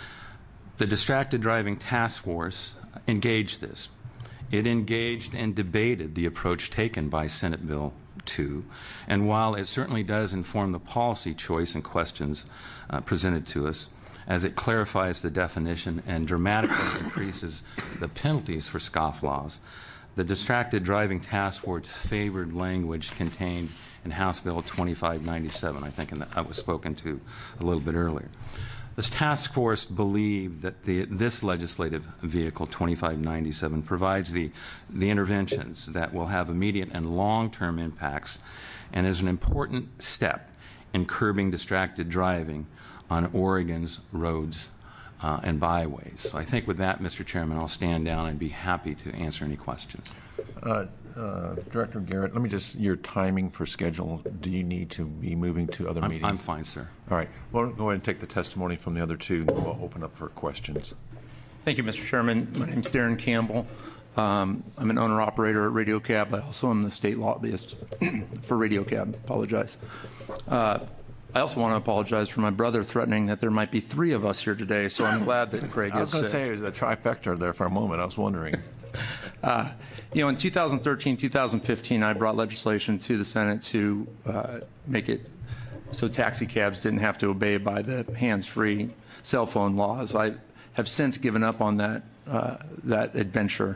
The Distracted Driving Task Force engaged this. It engaged and debated the approach taken by Senate Bill two, and while it certainly does inform the policy choice and questions uh, presented to us, as it clarifies the definition and dramatically increases the penalties for scofflaws, the Distracted Driving Task Force favored language contained in House Bill twenty-five ninety-seven, I think, and that was spoken to a little bit earlier. This task force believed that the, this legislative vehicle, twenty-five ninety-seven, provides the, the interventions that will have immediate and long-term impacts and is an important step in curbing distracted driving on Oregon's roads uh, and byways. So I think with that, Mister Chairman, I'll stand down and be happy to answer any questions. Uh, Uh, Director Garrett, let me just, your timing for schedule, do you need to be moving to other I'm, meetings? I'm fine, sir. All right. Well, go ahead and take the testimony from the other two, and then we'll open up for questions. Thank you, Mister Chairman. My name is Darren Campbell. Um, I'm an owner-operator at Radio Cab. I also am the state lobbyist for Radio Cab. Apologize. Uh, I also want to apologize for my brother threatening that there might be three of us here today, so I'm glad that Craig is I was going to sick. say it was a trifecta there for a moment. I was wondering. Uh, you know, in two thousand thirteen, two thousand fifteen, I brought legislation to the Senate to uh, make it so taxi cabs didn't have to obey by the hands-free cell phone laws. I have since given up on that uh, that adventure.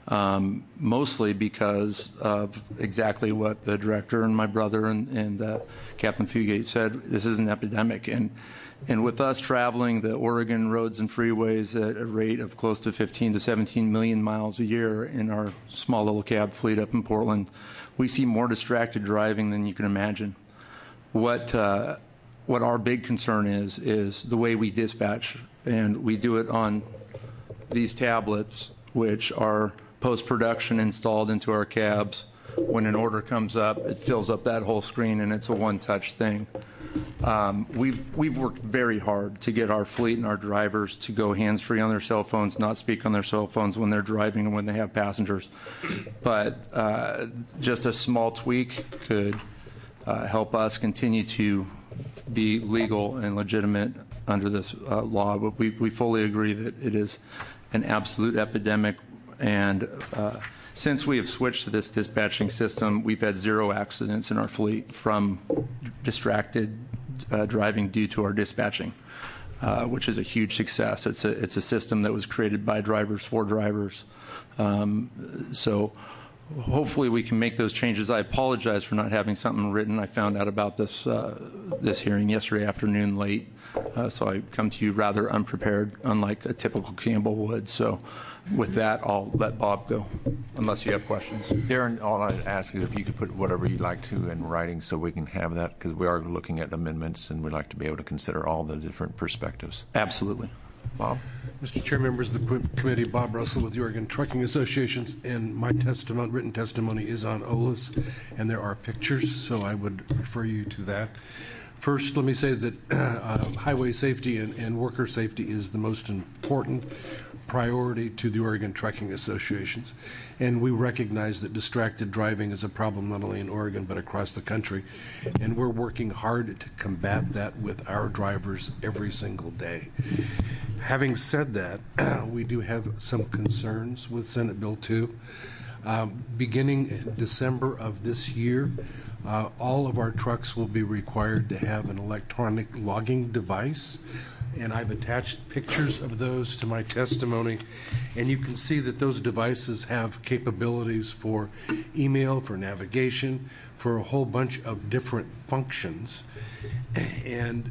um, mostly because of exactly what the director and my brother and, and uh, Captain Fugate said. This is an epidemic. And, and with us traveling the Oregon roads and freeways at a rate of close to fifteen to seventeen million miles a year in our small little cab fleet up in Portland, we see more distracted driving than you can imagine. What, uh, what our big concern is, is the way we dispatch. And we do it on these tablets, which are post-production installed into our cabs. When an order comes up, it fills up that whole screen, and it's a one-touch thing. Um, we've, we've worked very hard to get our fleet and our drivers to go hands-free on their cell phones, not speak on their cell phones when they're driving and when they have passengers. But uh, just a small tweak could uh, help us continue to be legal and legitimate under this uh, law. But we, we fully agree that it is an absolute epidemic, and uh, since we have switched to this dispatching system, we've had zero accidents in our fleet from distracted uh, driving due to our dispatching, uh, which is a huge success. It's a, it's a system that was created by drivers for drivers. Um, so hopefully we can make those changes. I apologize for not having something written. I found out about this, uh, this hearing yesterday afternoon late, uh, so I come to you rather unprepared, unlike a typical Campbell would. So with that, I'll let Bob go, unless you have questions. Darren, all I'd ask is if you could put whatever you'd like to in writing so we can have that, because we are looking at amendments and we'd like to be able to consider all the different perspectives. Absolutely. Bob? Mister Chair, members of the committee, Bob Russell with the Oregon Trucking Associations, and my testimony, written testimony is on O L I S, and there are pictures, so I would refer you to that. First, let me say that uh, highway safety and, and worker safety is the most important priority to the Oregon Trucking Associations, and we recognize that distracted driving is a problem not only in Oregon but across the country, and we're working hard to combat that with our drivers every single day. Having said that, we do have some concerns with Senate Bill two. Um, beginning in December of this year, uh, all of our trucks will be required to have an electronic logging device, and I've attached pictures of those to my testimony, and you can see that those devices have capabilities for email, for navigation, for a whole bunch of different functions. And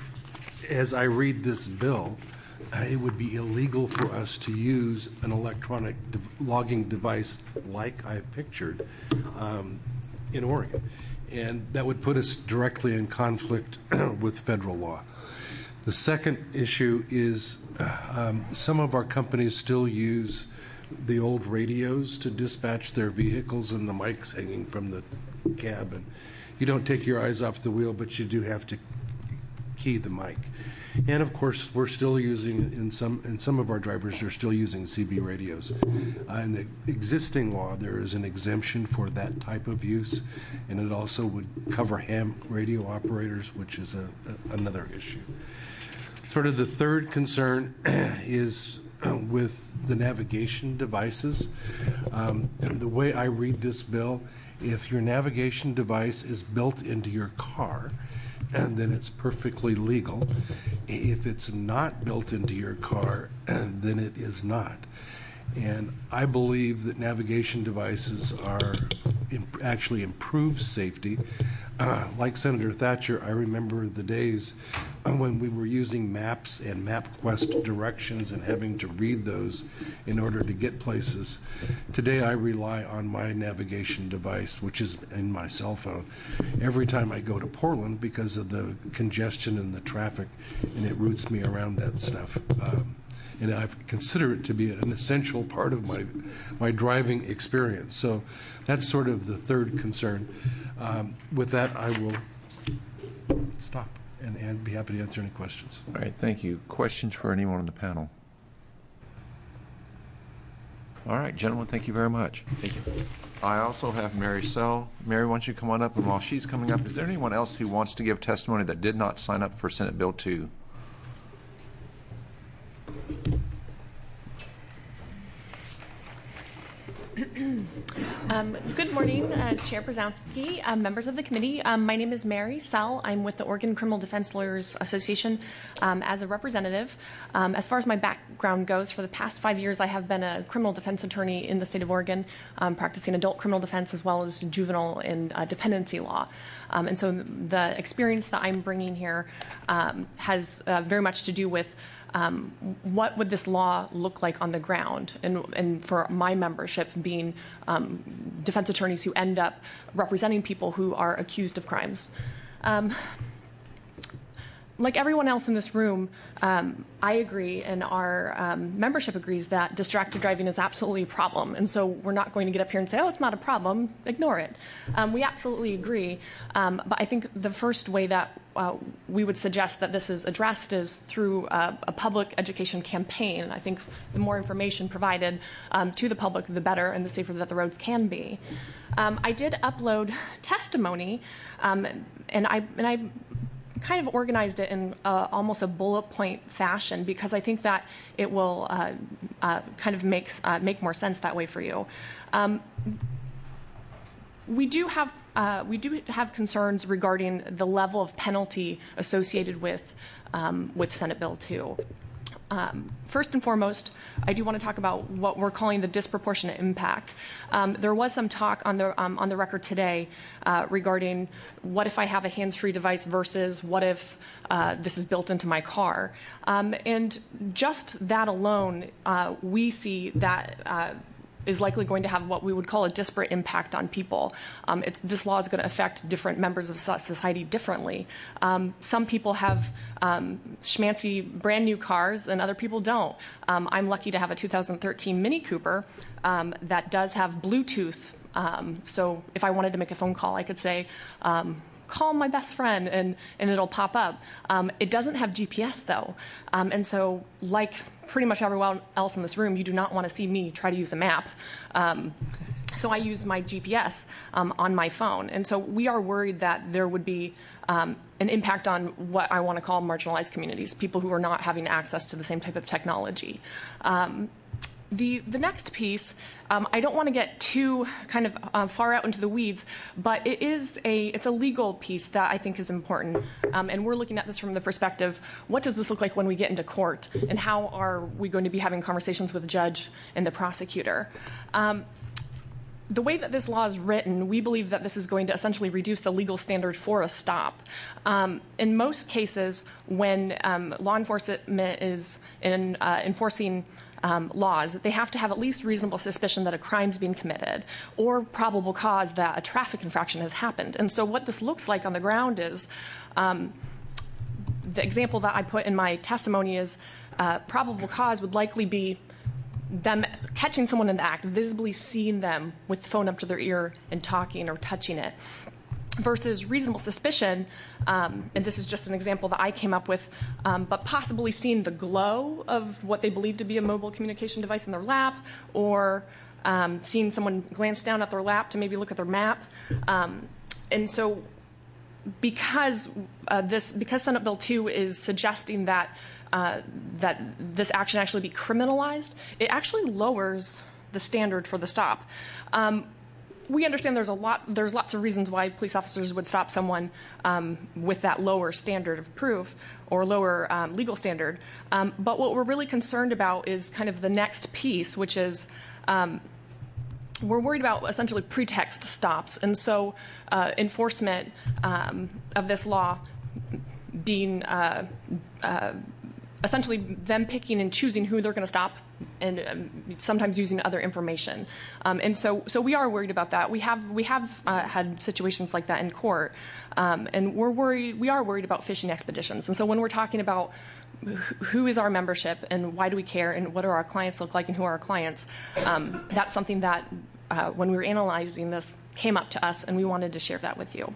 as I read this bill, Uh, it would be illegal for us to use an electronic de- logging device like I've pictured um, in Oregon. And that would put us directly in conflict with federal law. The second issue is um, some of our companies still use the old radios to dispatch their vehicles, and the mic's hanging from the cab. And you don't take your eyes off the wheel, but you do have to key the mic. And of course, we're still using, in some in some of our drivers are still using C B radios. Uh, in the existing law, there is an exemption for that type of use, and it also would cover ham radio operators, which is a, a, another issue. Sort of the third concern is uh, with the navigation devices. Um, and the way I read this bill, if your navigation device is built into your car, and then it's perfectly legal. If it's not built into your car, then it is not. And I believe that navigation devices are imp- actually improve safety. Uh, like Senator Thatcher, I remember the days when we were using maps and MapQuest directions and having to read those in order to get places. Today I rely on my navigation device, which is in my cell phone, every time I go to Portland because of the congestion and the traffic, and it routes me around that stuff. Um, and I consider it to be an essential part of my my driving experience. So that's sort of the third concern. Um, with that, I will stop and, and be happy to answer any questions. All right, thank you. Questions for anyone on the panel? All right, gentlemen, thank you very much. Thank you. I also have Mary Sell. Mary, why don't you come on up? And while she's coming up, is there anyone else who wants to give testimony that did not sign up for Senate Bill two? Um, good morning, uh, Chair Przanski, uh, members of the committee. Um, my name is Mary Sell. I'm with the Oregon Criminal Defense Lawyers Association um, as a representative. Um, as far as my background goes, for the past five years, I have been a criminal defense attorney in the state of Oregon, um, practicing adult criminal defense as well as juvenile and uh, dependency law. Um, and so the experience that I'm bringing here um, has uh, very much to do with Um, what would this law look like on the ground? And, and for my membership being um, defense attorneys who end up representing people who are accused of crimes. Um, like everyone else in this room, um, I agree, and our um, membership agrees that distracted driving is absolutely a problem. And so we're not going to get up here and say, oh, it's not a problem, ignore it. Um, we absolutely agree. Um, but I think the first way that uh, we would suggest that this is addressed is through uh, a public education campaign. I think the more information provided um, to the public, the better, and the safer that the roads can be. Um, I did upload testimony, um, and I and I. kind of organized it in uh, almost a bullet point fashion because I think that it will uh, uh, kind of makes uh, make more sense that way for you. Um, we do have uh, we do have concerns regarding the level of penalty associated with um, with Senate Bill two. Um, first and foremost, I do want to talk about what we're calling the disproportionate impact. Um, there was some talk on the um, on the record today uh, regarding what if I have a hands-free device versus what if uh, this is built into my car. Um, and just that alone, uh, we see that uh, is likely going to have what we would call a disparate impact on people. Um, it's, this law is going to affect different members of society differently. Um, some people have um, schmancy brand new cars and other people don't. Um, I'm lucky to have a two thousand thirteen Mini Cooper um, that does have Bluetooth. Um, so if I wanted to make a phone call, I could say, um, call my best friend, and, and it'll pop up. Um, it doesn't have G P S, though. Um, and so, like pretty much everyone else in this room, you do not want to see me try to use a map. Um, so I use my G P S um, on my phone. And so we are worried that there would be um, an impact on what I want to call marginalized communities, people who are not having access to the same type of technology. Um, The, the next piece, um, I don't want to get too kind of uh, far out into the weeds, but it is a, it's a legal piece that I think is important. Um, and we're looking at this from the perspective, what does this look like when we get into court? And how are we going to be having conversations with the judge and the prosecutor? Um, The way that this law is written, we believe that this is going to essentially reduce the legal standard for a stop. Um, in most cases, when um, law enforcement is in, uh, enforcing um, laws, they have to have at least reasonable suspicion that a crime is being committed or probable cause that a traffic infraction has happened. And so what this looks like on the ground is um, the example that I put in my testimony is uh, probable cause would likely be them catching someone in the act, visibly seeing them with the phone up to their ear and talking or touching it, versus reasonable suspicion, um, and this is just an example that I came up with, um, but possibly seeing the glow of what they believe to be a mobile communication device in their lap, or um, seeing someone glance down at their lap to maybe look at their map. Um, and so because uh, this, because Senate Bill two is suggesting that Uh, that this action actually be criminalized, it actually lowers the standard for the stop. Um, we understand there's a lot, there's lots of reasons why police officers would stop someone um, with that lower standard of proof or lower um, legal standard. Um, but what we're really concerned about is kind of the next piece, which is um, we're worried about essentially pretext stops. And so uh, enforcement um, of this law being uh, uh, essentially them picking and choosing who they're going to stop, and um, sometimes using other information. Um, and so, so we are worried about that. We have we have uh, had situations like that in court, um, and we're worried. We are worried about fishing expeditions. And so, when we're talking about who is our membership and why do we care and what do our clients look like and who are our clients, um, that's something that uh, when we were analyzing this came up to us, and we wanted to share that with you.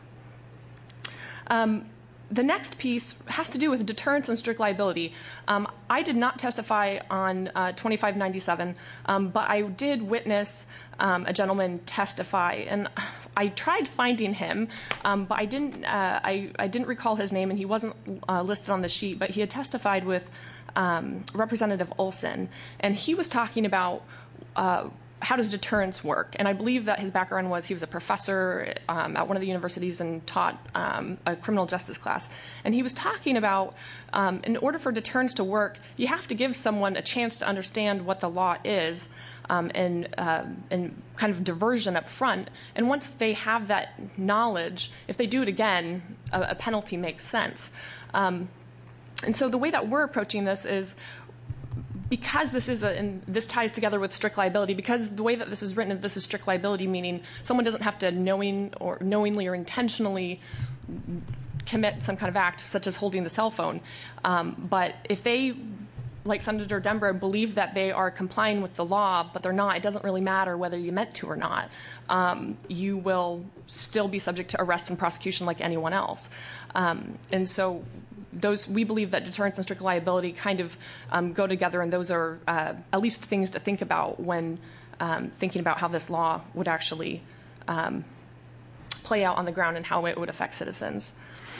Um, The next piece has to do with deterrence and strict liability. Um, I did not testify on uh, twenty-five ninety-seven, um, but I did witness um, a gentleman testify, and I tried finding him, um, but I didn't. Uh, I, I didn't recall his name, and he wasn't uh, listed on the sheet. But he had testified with um, Representative Olson, and he was talking about Uh, how does deterrence work? And I believe that his background was he was a professor um, at one of the universities and taught um, a criminal justice class. And he was talking about um, in order for deterrence to work, you have to give someone a chance to understand what the law is um, and, uh, and kind of diversion up front. And once they have that knowledge, if they do it again, a, a penalty makes sense. Um, and so the way that we're approaching this is because this is a, and this ties together with strict liability, because the way that this is written, this is strict liability, meaning someone doesn't have to knowing or knowingly or intentionally commit some kind of act, such as holding the cell phone. Um, but if they, like Senator Dembrow, believe that they are complying with the law, but they're not, it doesn't really matter whether you meant to or not. Um, you will still be subject to arrest and prosecution like anyone else. Um, and so those, we believe that deterrence and strict liability kind of um, go together, and those are uh, at least things to think about when um, thinking about how this law would actually um, play out on the ground and how it would affect citizens.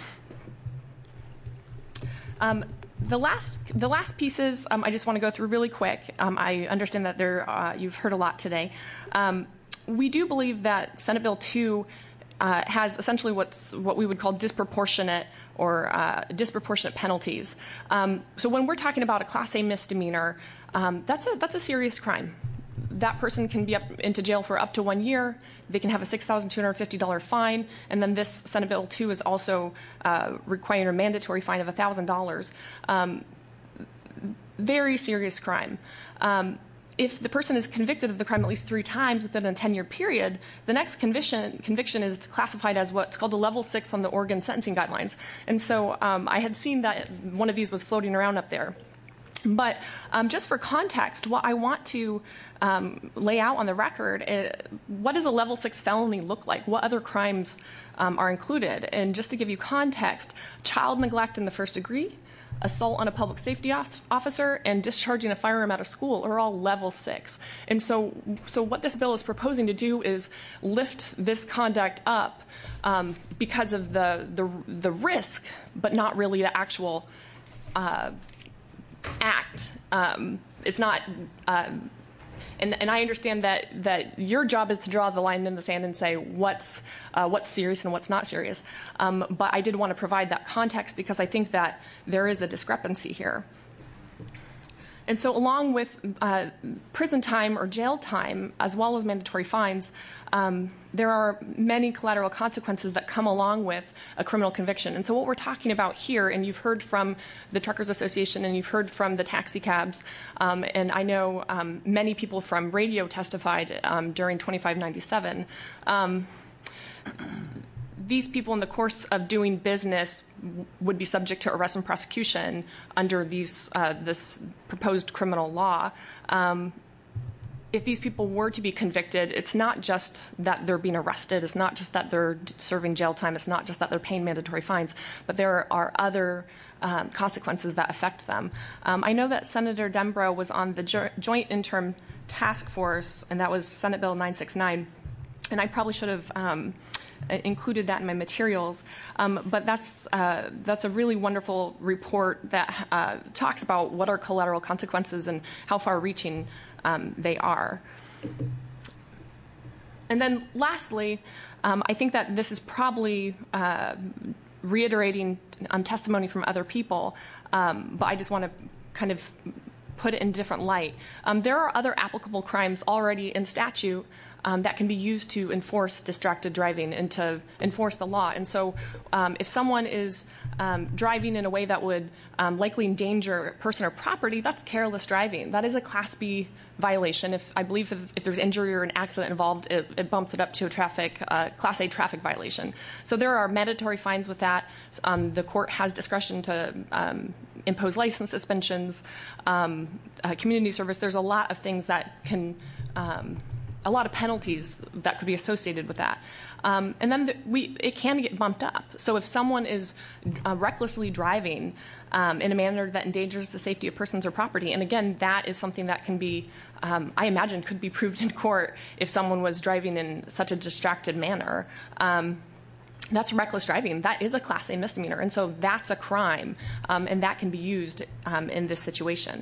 Um, the last, the last pieces um, I just want to go through really quick. Um, I understand that there, uh, you've heard a lot today. Um, we do believe that Senate Bill two Uh, has essentially what's what we would call disproportionate or uh, disproportionate penalties. Um, so when we're talking about a Class A misdemeanor, um, that's a that's a serious crime. That person can be up into jail for up to one year. They can have a six thousand two hundred fifty dollars fine, and then this Senate Bill two is also uh, requiring a mandatory fine of one thousand dollars. Um, very serious crime. Um, If the person is convicted of the crime at least three times within a ten-year period, the next conviction, conviction is classified as what's called a level six on the Oregon sentencing guidelines. And so um, I had seen that one of these was floating around up there. But um, just for context, what I want to um, lay out on the record is, what does a level six felony look like? What other crimes um, are included? And just to give you context, child neglect in the first degree, assault on a public safety officer, and discharging a firearm out of school are all level six. And so, so what this bill is proposing to do is lift this conduct up um, because of the, the the risk, but not really the actual uh, act. Um, it's not. Uh, And, and I understand that, that your job is to draw the line in the sand and say what's uh, what's serious and what's not serious. Um, but I did want to provide that context because I think that there is a discrepancy here. And so along with uh, prison time or jail time, as well as mandatory fines, um, there are many collateral consequences that come along with a criminal conviction. And so what we're talking about here, and you've heard from the Truckers Association and you've heard from the taxi cabs, um, and I know um, many people from radio testified um, during twenty-five ninety-seven. Um, These people in the course of doing business would be subject to arrest and prosecution under these, uh, this proposed criminal law. Um, if these people were to be convicted, it's not just that they're being arrested, it's not just that they're serving jail time, it's not just that they're paying mandatory fines, but there are other um, consequences that affect them. Um, I know that Senator Dembrow was on the jo- Joint Interim Task Force, and that was Senate Bill nine sixty-nine, and I probably should have um, included that in my materials, um, but that's uh, that's a really wonderful report that uh, talks about what are collateral consequences and how far-reaching um, they are. And then lastly, um, I think that this is probably uh, reiterating um, testimony from other people, um, but I just want to kind of put it in a different light. Um, there are other applicable crimes already in statute Um, that can be used to enforce distracted driving and to enforce the law. And so um, if someone is um, driving in a way that would um, likely endanger person or property, that's careless driving. That is a Class B violation. If I believe if, if there's injury or an accident involved, it, it bumps it up to a traffic uh, Class A traffic violation. So there are mandatory fines with that. Um, the court has discretion to um, impose license suspensions, um, uh, community service. There's a lot of things that can um, a lot of penalties that could be associated with that. Um, and then the, we, it can get bumped up. So if someone is uh, recklessly driving um, in a manner that endangers the safety of persons or property, and again, that is something that can be, um, I imagine, could be proved in court if someone was driving in such a distracted manner. Um, That's reckless driving. That is a Class A misdemeanor, and so that's a crime, um, and that can be used um, in this situation.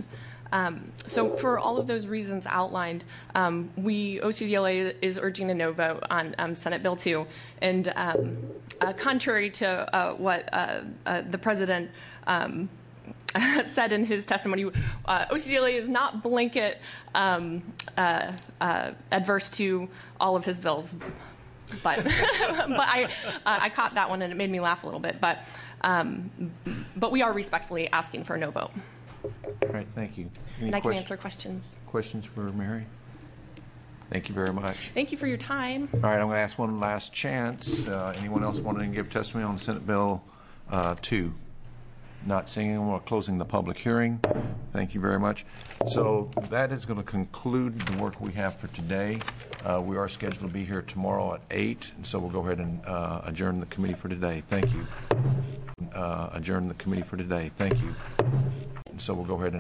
Um, so for all of those reasons outlined, um, we, O C D L A is urging a no vote on um, Senate Bill two. And um, uh, contrary to uh, what uh, uh, the President um, said in his testimony, uh, O C D L A is not blanket um, uh, uh, adverse to all of his bills. But but I uh, I caught that one and it made me laugh a little bit. But um, but we are respectfully asking for a no vote. All right, thank you. Any and I can question- answer questions. Questions for Mary? Thank you very much. Thank you for your time. All right, I'm going to ask one last chance. Uh, anyone else wanting to give testimony on Senate Bill uh, two? Not seeing anyone, we're closing the public hearing. Thank you very much. So that is going to conclude the work we have for today. Uh, we are scheduled to be here tomorrow at eight, and so we'll go ahead and uh, adjourn the committee for today. Thank you. Uh, adjourn the committee for today. Thank you. And so we'll go ahead and